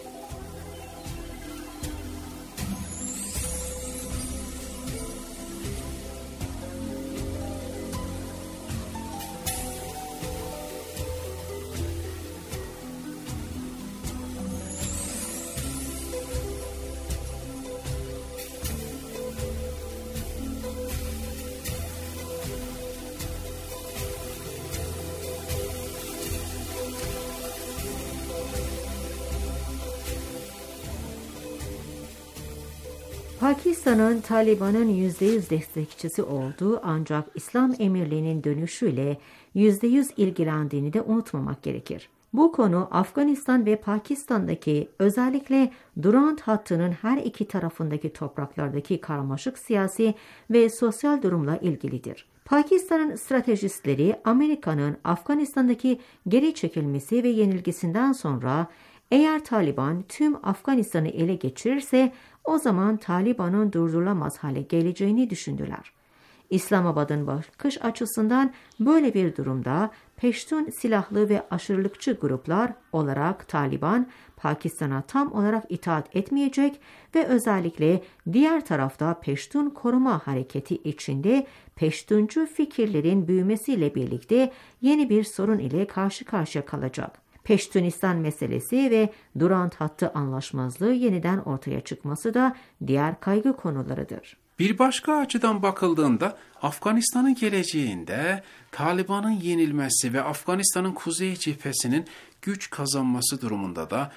Pakistan'ın Taliban'ın yüzde yüz destekçisi olduğu ancak İslam emirliğinin dönüşüyle yüzde yüz ilgilendiğini de unutmamak gerekir. Bu konu Afganistan ve Pakistan'daki özellikle Durand hattının her iki tarafındaki topraklardaki karmaşık siyasi ve sosyal durumla ilgilidir. Pakistan'ın stratejistleri Amerika'nın Afganistan'daki geri çekilmesi ve yenilgisinden sonra eğer Taliban tüm Afganistan'ı ele geçirirse o zaman Taliban'ın durdurulamaz hale geleceğini düşündüler. İslamabad'ın bakış açısından böyle bir durumda Peştun silahlı ve aşırılıkçı gruplar olarak Taliban, Pakistan'a tam olarak itaat etmeyecek ve özellikle diğer tarafta Peştun koruma hareketi içinde Peştuncu fikirlerin büyümesiyle birlikte yeni bir sorun ile karşı karşıya kalacak. Peştunistan meselesi ve Durand hattı anlaşmazlığı yeniden ortaya çıkması da diğer kaygı konularıdır. Bir başka açıdan bakıldığında Afganistan'ın geleceğinde Taliban'ın yenilmesi ve Afganistan'ın kuzey cephesinin güç kazanması durumunda da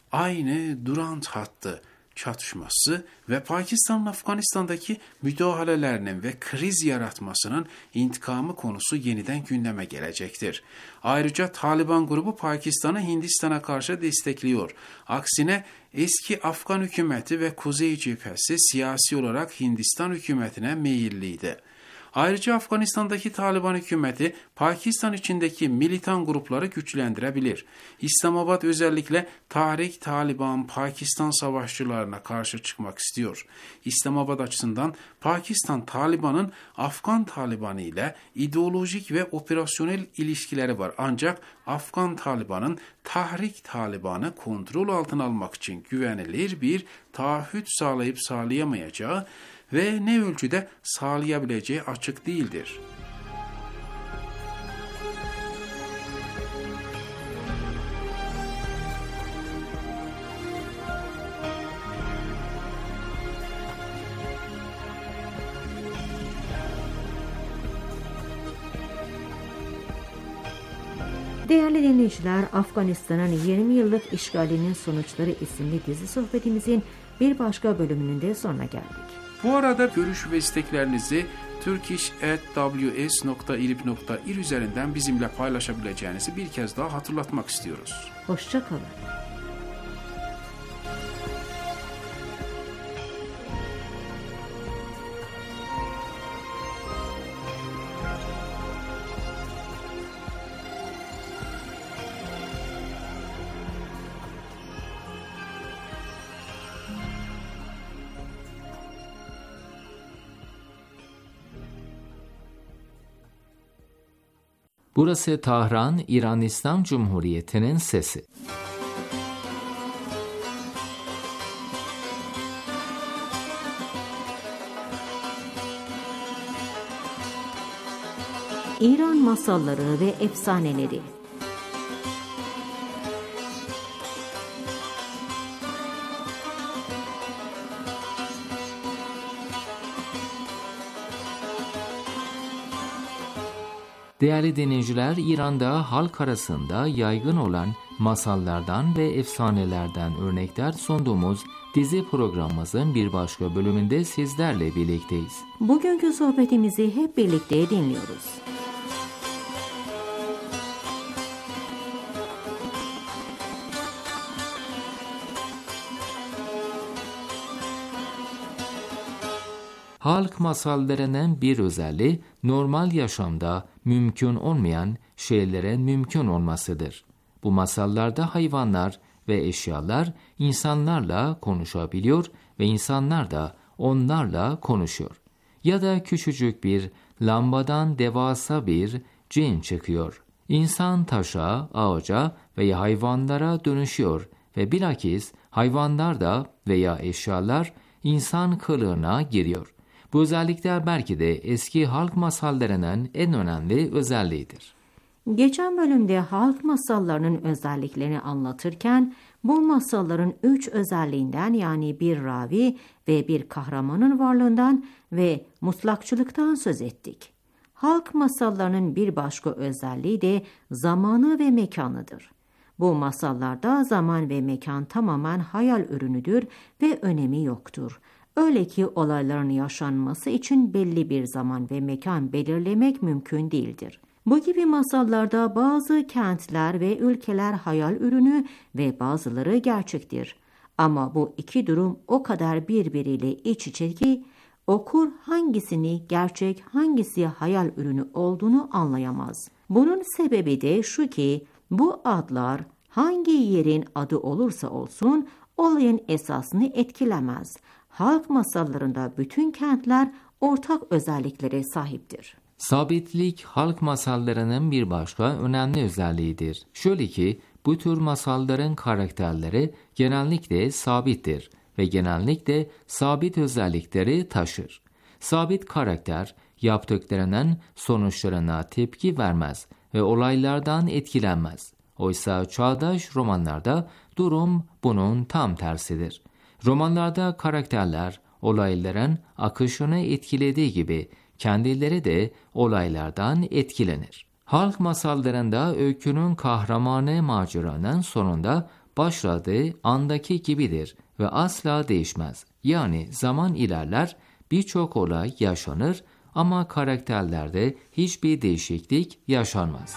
aynı Durand hattı çatışması ve Pakistan'ın Afganistan'daki müdahalelerinin ve kriz yaratmasının intikamı konusu yeniden gündeme gelecektir. Ayrıca Taliban grubu Pakistan'ı Hindistan'a karşı destekliyor. Aksine eski Afgan hükümeti ve Kuzey cephesi siyasi olarak Hindistan hükümetine meyilliydi. Ayrıca Afganistan'daki Taliban hükümeti Pakistan içindeki militan grupları güçlendirebilir. İslamabad özellikle Tahrik Taliban Pakistan savaşçılarına karşı çıkmak istiyor. İslamabad açısından Pakistan Taliban'ın Afgan Talibanı ile ideolojik ve operasyonel ilişkileri var. Ancak Afgan Taliban'ın Tahrik Taliban'ı kontrol altına almak için güvenilir bir taahhüt sağlayıp sağlayamayacağı ve ne ölçüde sağlayabileceği açık değildir. Değerli dinleyiciler, Afganistan'ın yirmi yıllık işgalinin sonuçları isimli dizi sohbetimizin bir başka bölümünün de sonuna geldik. Bu arada görüş ve isteklerinizi turkish at w s nokta irib nokta ir üzerinden bizimle paylaşabileceğinizi bir kez daha hatırlatmak istiyoruz. Hoşça kalın. Burası Tahran, İran İslam Cumhuriyeti'nin sesi. İran masalları ve efsaneleri. Değerli dinleyiciler, İran'da halk arasında yaygın olan masallardan ve efsanelerden örnekler sunduğumuz dizi programımızın bir başka bölümünde sizlerle birlikteyiz. Bugünkü sohbetimizi hep birlikte dinliyoruz. Halk masallarının bir özelliği normal yaşamda mümkün olmayan şeylere mümkün olmasıdır. Bu masallarda hayvanlar ve eşyalar insanlarla konuşabiliyor ve insanlar da onlarla konuşuyor. Ya da küçücük bir lambadan devasa bir cin çıkıyor. İnsan taşa, ağaca veya hayvanlara dönüşüyor ve bilakis hayvanlar da veya eşyalar insan kılığına giriyor. Bu özellikler belki de eski halk masallarının en önemli özelliğidir. Geçen bölümde halk masallarının özelliklerini anlatırken bu masalların üç özelliğinden yani bir ravi ve bir kahramanın varlığından ve mutlakçılıktan söz ettik. Halk masallarının bir başka özelliği de zamanı ve mekanıdır. Bu masallarda zaman ve mekan tamamen hayal ürünüdür ve önemi yoktur. Öyle ki olayların yaşanması için belli bir zaman ve mekan belirlemek mümkün değildir. Bu gibi masallarda bazı kentler ve ülkeler hayal ürünü ve bazıları gerçektir. Ama bu iki durum o kadar birbiriyle iç içe ki okur hangisini gerçek hangisi hayal ürünü olduğunu anlayamaz. Bunun sebebi de şu ki bu adlar hangi yerin adı olursa olsun olayın esasını etkilemez. Halk masallarında bütün kentler ortak özelliklere sahiptir. Sabitlik halk masallarının bir başka önemli özelliğidir. Şöyle ki bu tür masalların karakterleri genellikle sabittir ve genellikle sabit özellikleri taşır. Sabit karakter yaptıklarının sonuçlarına tepki vermez ve olaylardan etkilenmez. Oysa çağdaş romanlarda durum bunun tam tersidir. Romanlarda karakterler olayların akışını etkilediği gibi kendileri de olaylardan etkilenir. Halk masallarında öykünün kahramanı maceranın sonunda başladığı andaki gibidir ve asla değişmez. Yani zaman ilerler, birçok olay yaşanır ama karakterlerde hiçbir değişiklik yaşanmaz.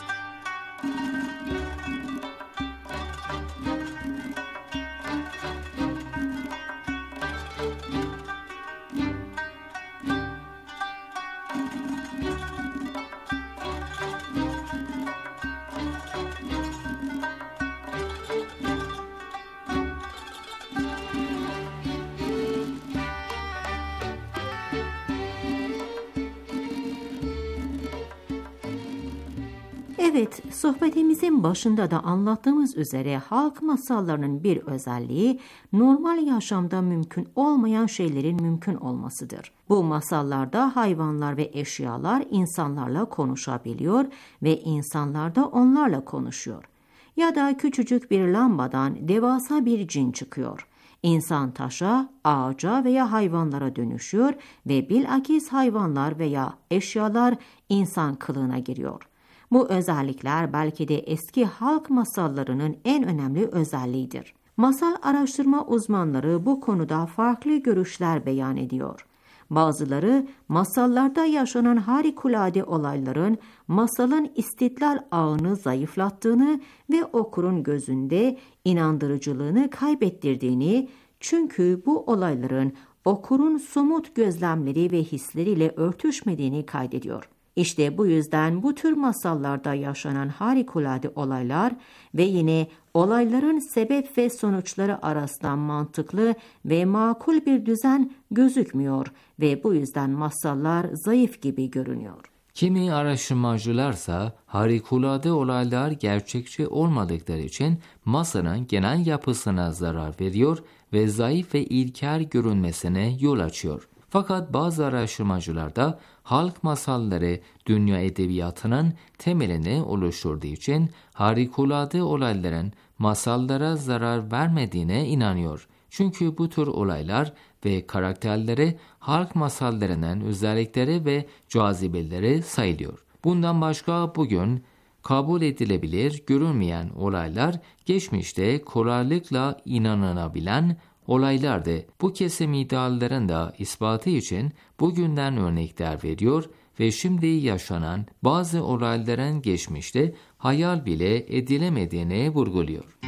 Evet, sohbetimizin başında da anlattığımız üzere halk masallarının bir özelliği normal yaşamda mümkün olmayan şeylerin mümkün olmasıdır. Bu masallarda hayvanlar ve eşyalar insanlarla konuşabiliyor ve insanlar da onlarla konuşuyor. Ya da küçücük bir lambadan devasa bir cin çıkıyor. İnsan taşa, ağaca veya hayvanlara dönüşüyor ve bilakis hayvanlar veya eşyalar insan kılığına giriyor. Bu özellikler belki de eski halk masallarının en önemli özelliğidir. Masal araştırma uzmanları bu konuda farklı görüşler beyan ediyor. Bazıları masallarda yaşanan harikulade olayların masalın istidlal ağını zayıflattığını ve okurun gözünde inandırıcılığını kaybettirdiğini, çünkü bu olayların okurun somut gözlemleri ve hisleriyle örtüşmediğini kaydediyor. İşte bu yüzden bu tür masallarda yaşanan harikulade olaylar ve yine olayların sebep ve sonuçları arasında mantıklı ve makul bir düzen gözükmüyor ve bu yüzden masallar zayıf gibi görünüyor. Kimi araştırmacılarsa harikulade olaylar gerçekçi olmadıkları için masalın genel yapısına zarar veriyor ve zayıf ve ilkel görünmesine yol açıyor. Fakat bazı araştırmacılar da halk masalları dünya edebiyatının temelini oluşturduğu için harikulade olayların masallara zarar vermediğine inanıyor. Çünkü bu tür olaylar ve karakterleri halk masallarının özellikleri ve cazibeleri sayılıyor. Bundan başka bugün kabul edilebilir görünmeyen olaylar geçmişte kolaylıkla inanılabilen olaylardı. Bu kesim iddiaların da ispatı için bugünden örnekler veriyor ve şimdi yaşanan bazı olayların geçmişte hayal bile edilemediğini vurguluyor.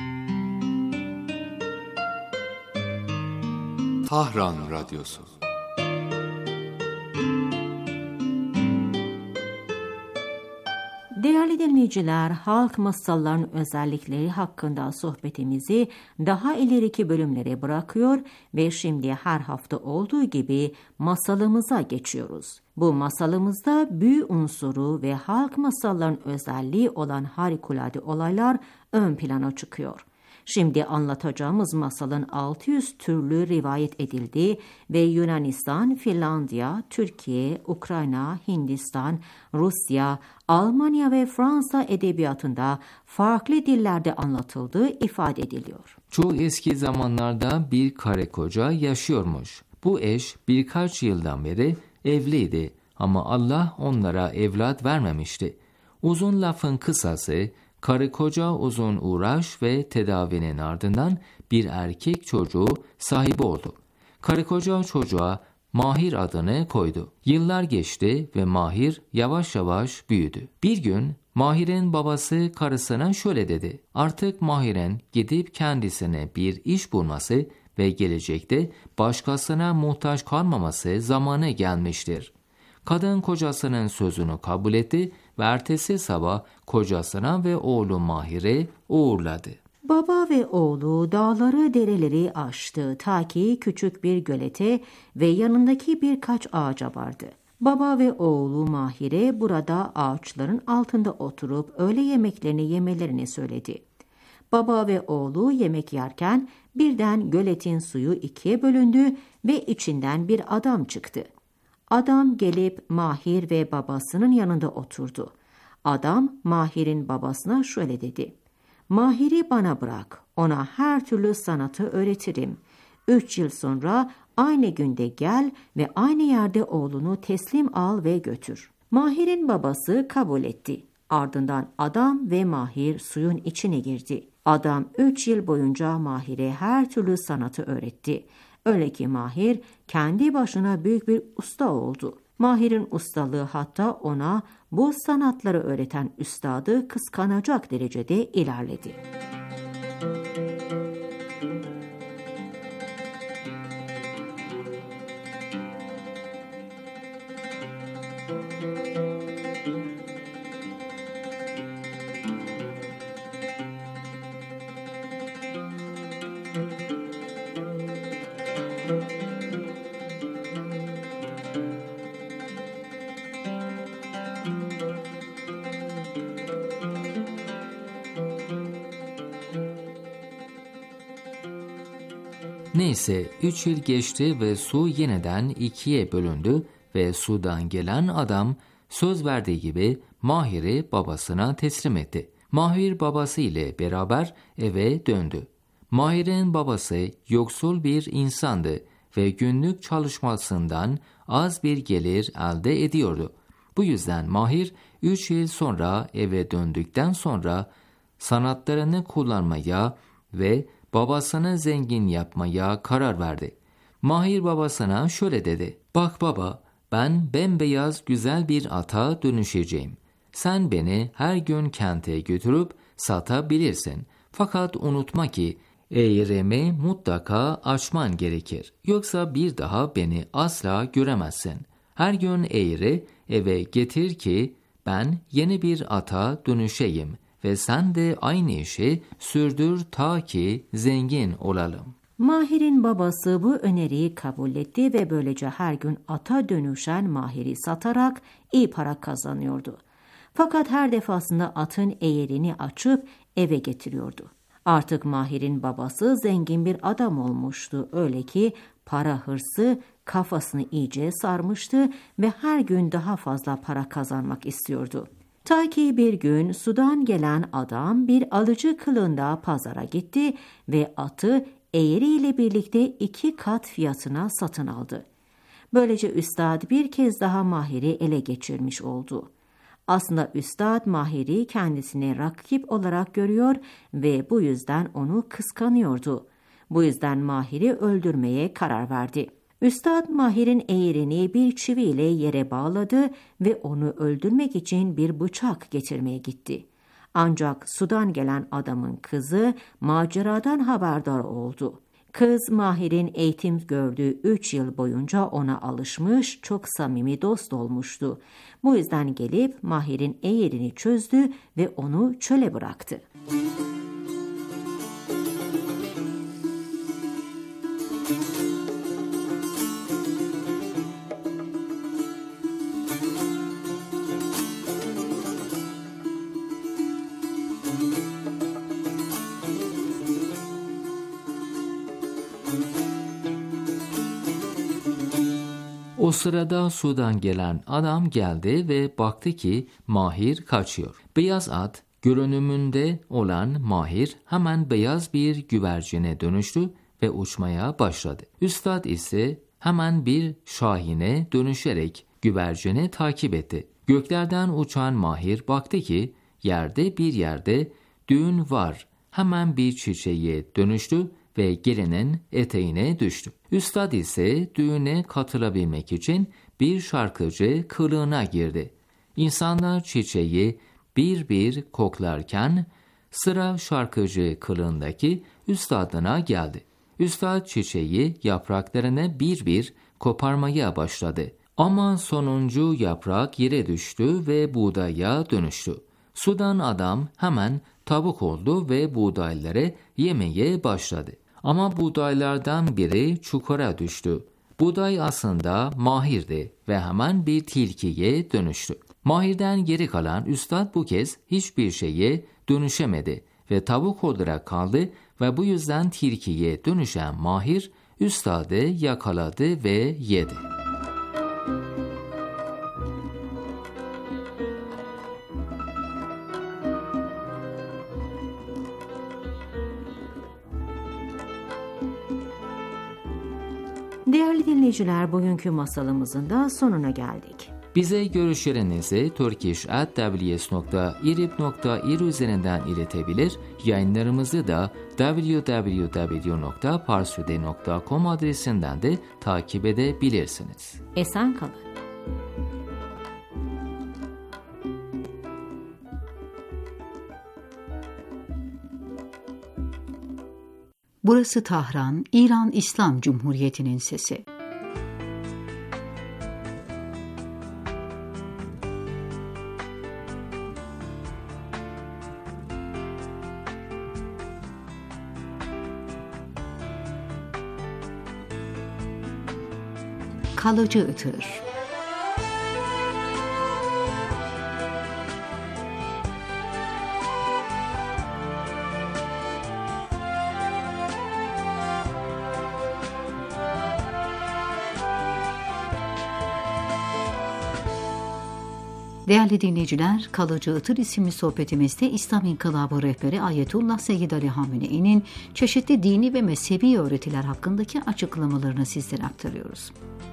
Tahran Radyosu. Değerli dinleyiciler, halk masallarının özellikleri hakkında sohbetimizi daha ileriki bölümlere bırakıyor ve şimdi her hafta olduğu gibi masalımıza geçiyoruz. Bu masalımızda büyü unsuru ve halk masallarının özelliği olan harikulade olaylar ön plana çıkıyor. Şimdi anlatacağımız masalın altı yüz türlü rivayet edildiği ve Yunanistan, Finlandiya, Türkiye, Ukrayna, Hindistan, Rusya, Almanya ve Fransa edebiyatında farklı dillerde anlatıldığı ifade ediliyor. Çok eski zamanlarda bir karı koca yaşıyormuş. Bu eş birkaç yıldan beri evliydi ama Allah onlara evlat vermemişti. Uzun lafın kısası, karı koca uzun uğraş ve tedavinin ardından bir erkek çocuğu sahibi oldu. Karı koca çocuğa Mahir adını koydu. Yıllar geçti ve Mahir yavaş yavaş büyüdü. Bir gün Mahir'in babası karısına şöyle dedi: "Artık Mahir'in gidip kendisine bir iş bulması ve gelecekte başkasına muhtaç kalmaması zamanı gelmiştir." Kadın kocasının sözünü kabul etti ve ertesi sabah kocasına ve oğlu Mahir'i uğurladı. Baba ve oğlu dağları dereleri aştı ta ki küçük bir gölete ve yanındaki birkaç ağaca vardı. Baba ve oğlu Mahir'e burada ağaçların altında oturup öğle yemeklerini yemelerini söyledi. Baba ve oğlu yemek yerken birden göletin suyu ikiye bölündü ve içinden bir adam çıktı. Adam gelip Mahir ve babasının yanında oturdu. Adam Mahir'in babasına şöyle dedi: "Mahir'i bana bırak, ona her türlü sanatı öğretirim. Üç yıl sonra aynı günde gel ve aynı yerde oğlunu teslim al ve götür." Mahir'in babası kabul etti. Ardından adam ve Mahir suyun içine girdi. Adam üç yıl boyunca Mahir'e her türlü sanatı öğretti. Öyle ki Mahir kendi başına büyük bir usta oldu. Mahir'in ustalığı hatta ona bu sanatları öğreten üstadı kıskanacak derecede ilerledi. Neyse, üç yıl geçti ve su yeniden ikiye bölündü ve sudan gelen adam söz verdiği gibi Mahir'i babasına teslim etti. Mahir babası ile beraber eve döndü. Mahir'in babası yoksul bir insandı ve günlük çalışmasından az bir gelir elde ediyordu. Bu yüzden Mahir üç yıl sonra eve döndükten sonra sanatlarını kullanmaya ve babasını zengin yapmaya karar verdi. Mahir babasına şöyle dedi: "Bak baba, ben bembeyaz güzel bir ata dönüşeceğim. Sen beni her gün kente götürüp satabilirsin. Fakat unutma ki eğrimi mutlaka açman gerekir. Yoksa bir daha beni asla göremezsin. Her gün eğri eve getir ki ben yeni bir ata dönüşeyim ve sen de aynı işi sürdür ta ki zengin olalım." Mahir'in babası bu öneriyi kabul etti ve böylece her gün ata dönüşen Mahir'i satarak iyi para kazanıyordu. Fakat her defasında atın eğerini açıp eve getiriyordu. Artık Mahir'in babası zengin bir adam olmuştu. Öyle ki para hırsı kafasını iyice sarmıştı ve her gün daha fazla para kazanmak istiyordu. Ta ki bir gün sudan gelen adam bir alıcı kılığında pazara gitti ve atı eğeriyle birlikte iki kat fiyatına satın aldı. Böylece üstad bir kez daha Mahir'i ele geçirmiş oldu. Aslında üstad Mahir'i kendisine rakip olarak görüyor ve bu yüzden onu kıskanıyordu. Bu yüzden Mahir'i öldürmeye karar verdi. Üstad Mahir'in eğerini bir çiviyle yere bağladı ve onu öldürmek için bir bıçak getirmeye gitti. Ancak sudan gelen adamın kızı maceradan haberdar oldu. Kız Mahir'in eğitim gördüğü üç yıl boyunca ona alışmış, çok samimi dost olmuştu. Bu yüzden gelip Mahir'in eğerini çözdü ve onu çöle bıraktı. O sırada sudan gelen adam geldi ve baktı ki Mahir kaçıyor. Beyaz at görünümünde olan Mahir hemen beyaz bir güvercine dönüştü ve uçmaya başladı. Üstad ise hemen bir şahine dönüşerek güvercini takip etti. Göklerden uçan Mahir baktı ki yerde bir yerde düğün var. Hemen bir çiçeğe dönüştü ve gelinin eteğine düştü. Üstad ise düğüne katılabilmek için bir şarkıcı kılığına girdi. İnsanlar çiçeği bir bir koklarken sıra şarkıcı kılığındaki üstadına geldi. Üstad çiçeği yapraklarını bir bir koparmaya başladı. Ama sonuncu yaprak yere düştü ve buğdaya dönüştü. Sudan adam hemen tavuk oldu ve buğdayları yemeye başladı. Ama buğdaylardan biri çukura düştü. Buğday aslında Mahir'di ve hemen bir tilkiye dönüştü. Mahir'den geri kalan üstad bu kez hiçbir şeye dönüşemedi ve tavuk olarak kaldı ve bu yüzden tilkiye dönüşen Mahir üstadı yakaladı ve yedi. Değerli dinleyiciler, bugünkü masalımızın da sonuna geldik. Bize görüşlerinizi turkish at w s nokta irib nokta ir üzerinden iletebilir, yayınlarımızı da w w w nokta parsude nokta com adresinden de takip edebilirsiniz. Esen kalın. Burası Tahran, İran İslam Cumhuriyeti'nin sesi. Kalıcı ıtır. Değerli dinleyiciler, Kalıcı Itır isimli sohbetimizde İslam İnkılabı rehberi Ayetullah Seyyid Ali Hamenei'nin çeşitli dini ve mezhebi öğretiler hakkındaki açıklamalarını sizlere aktarıyoruz.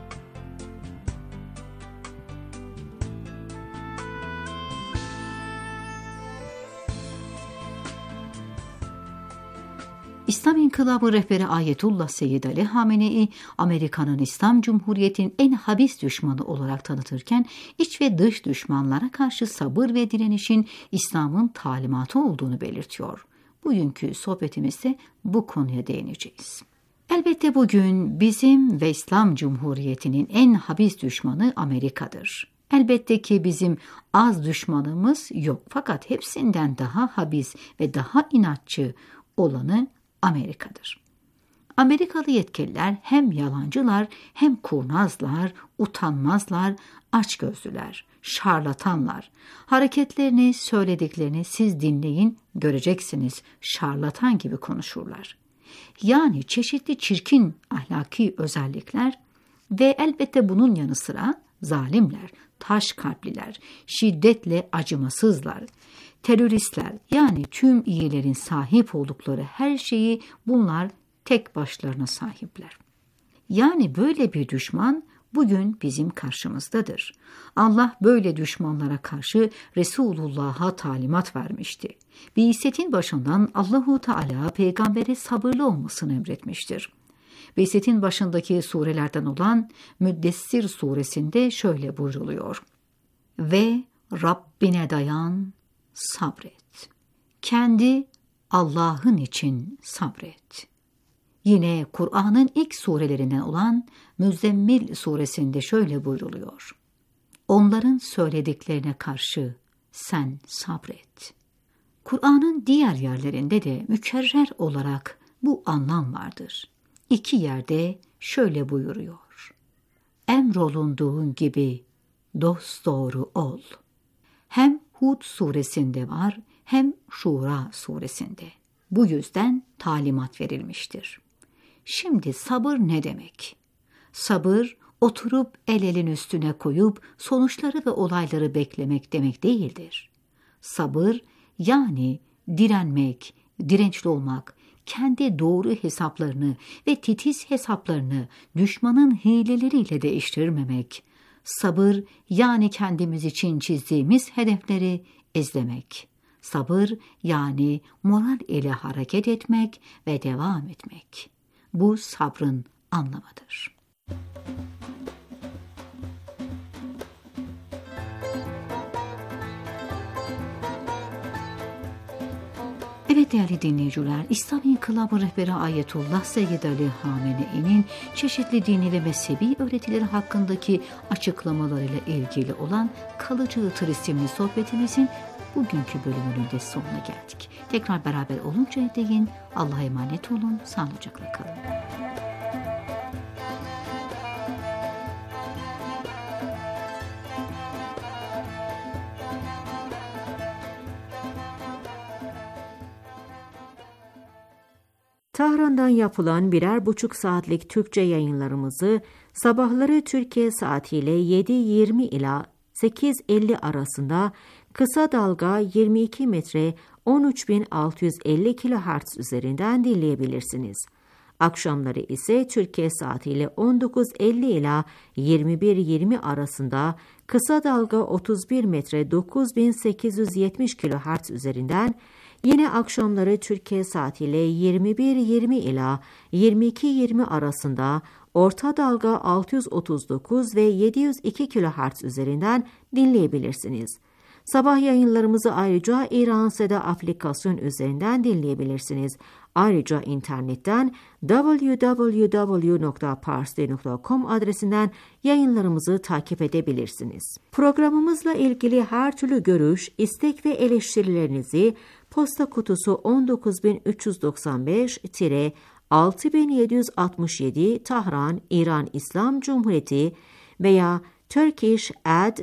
İslam İnkılabı rehberi Ayetullah Seyyid Ali Hamenei, Amerika'nın İslam Cumhuriyeti'nin en habis düşmanı olarak tanıtırken, iç ve dış düşmanlara karşı sabır ve direnişin İslam'ın talimatı olduğunu belirtiyor. Bugünkü sohbetimizde bu konuya değineceğiz. Elbette bugün bizim ve İslam Cumhuriyeti'nin en habis düşmanı Amerika'dır. Elbette ki bizim az düşmanımız yok, fakat hepsinden daha habis ve daha inatçı olanı Amerika'dır. Amerikalı yetkililer hem yalancılar, hem kurnazlar, utanmazlar, açgözlüler, şarlatanlar. Hareketlerini, söylediklerini siz dinleyin, göreceksiniz, şarlatan gibi konuşurlar. Yani çeşitli çirkin ahlaki özellikler ve elbette bunun yanı sıra zalimler, taş kalpliler, şiddetle acımasızlar, teröristler, yani tüm iyilerin sahip oldukları her şeyi bunlar tek başlarına sahipler. Yani böyle bir düşman bugün bizim karşımızdadır. Allah böyle düşmanlara karşı Resulullah'a talimat vermişti. Bi'setin başından Allahu Teala peygambere sabırlı olmasını emretmiştir. Bi'setin başındaki surelerden olan Müddessir suresinde şöyle buyruluyor: Ve Rabbine dayan, sabret. Kendi Allah'ın için sabret. Yine Kur'an'ın ilk surelerinden olan Müzzemmil suresinde şöyle buyruluyor. Onların söylediklerine karşı sen sabret. Kur'an'ın diğer yerlerinde de mükerrer olarak bu anlam vardır. İki yerde şöyle buyuruyor. Emrolunduğun gibi dosdoğru ol. Hem Hud suresinde var hem Şura suresinde. Bu yüzden talimat verilmiştir. Şimdi sabır ne demek? Sabır, oturup el elin üstüne koyup sonuçları ve olayları beklemek demek değildir. Sabır, yani direnmek, dirençli olmak, kendi doğru hesaplarını ve titiz hesaplarını düşmanın hileleriyle değiştirmemek. Sabır, yani kendimiz için çizdiğimiz hedefleri izlemek. Sabır, yani moral ile hareket etmek ve devam etmek. Bu sabrın anlamıdır. Evet değerli dinleyiciler, İslam İnkılabı rehberi Ayetullah Seyyid Ali Hamenei'nin çeşitli dini ve mezhebi öğretileri hakkındaki açıklamalarıyla ilgili olan Kalıcı Itır isimli sohbetimizin bugünkü bölümünün de sonuna geldik. Tekrar beraber oluncaya değin Allah'a emanet olun, sağlıcakla kalın. Tahran'dan yapılan birer buçuk saatlik Türkçe yayınlarımızı sabahları Türkiye saatiyle yedi yirmi ila sekiz elli arasında kısa dalga yirmi iki metre on üç bin altı yüz elli kilohertz üzerinden dinleyebilirsiniz. Akşamları ise Türkiye saatiyle on dokuz elli ila yirmi bir yirmi arasında kısa dalga otuz bir metre dokuz bin sekiz yüz yetmiş kilohertz üzerinden, yine akşamları Türkiye saatiyle yirmi bir yirmi ila yirmi iki yirmi arasında orta dalga altı yüz otuz dokuz ve yedi yüz iki kilohertz üzerinden dinleyebilirsiniz. Sabah yayınlarımızı ayrıca İran Seda aplikasyon üzerinden dinleyebilirsiniz. Ayrıca internetten double-u double-u double-u nokta parsley nokta com adresinden yayınlarımızı takip edebilirsiniz. Programımızla ilgili her türlü görüş, istek ve eleştirilerinizi posta kutusu on dokuz bin üç yüz doksan beş altı bin yedi yüz altmış yedi Tahran, İran İslam Cumhuriyeti veya turkish at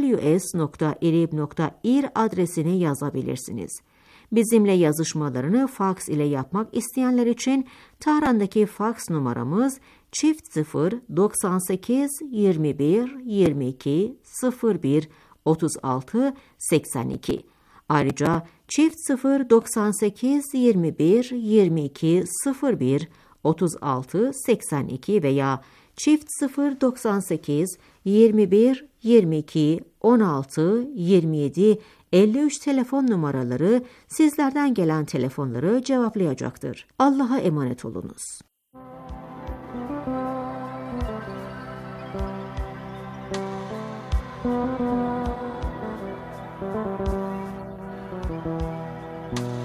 w s nokta irib nokta ir adresine yazabilirsiniz. Bizimle yazışmalarını faks ile yapmak isteyenler için Tahran'daki faks numaramız çift sıfır doksan sekiz yirmi bir yirmi iki sıfır bir otuz altı seksen iki. Ayrıca çift sıfır doksan sekiz yirmi bir yirmi iki sıfır bir otuz altı seksen iki veya çift sıfır doksan sekiz yirmi bir yirmi iki on altı yirmi yedi elli üç telefon numaraları sizlerden gelen telefonları cevaplayacaktır. Allah'a emanet olunuz. Thank you.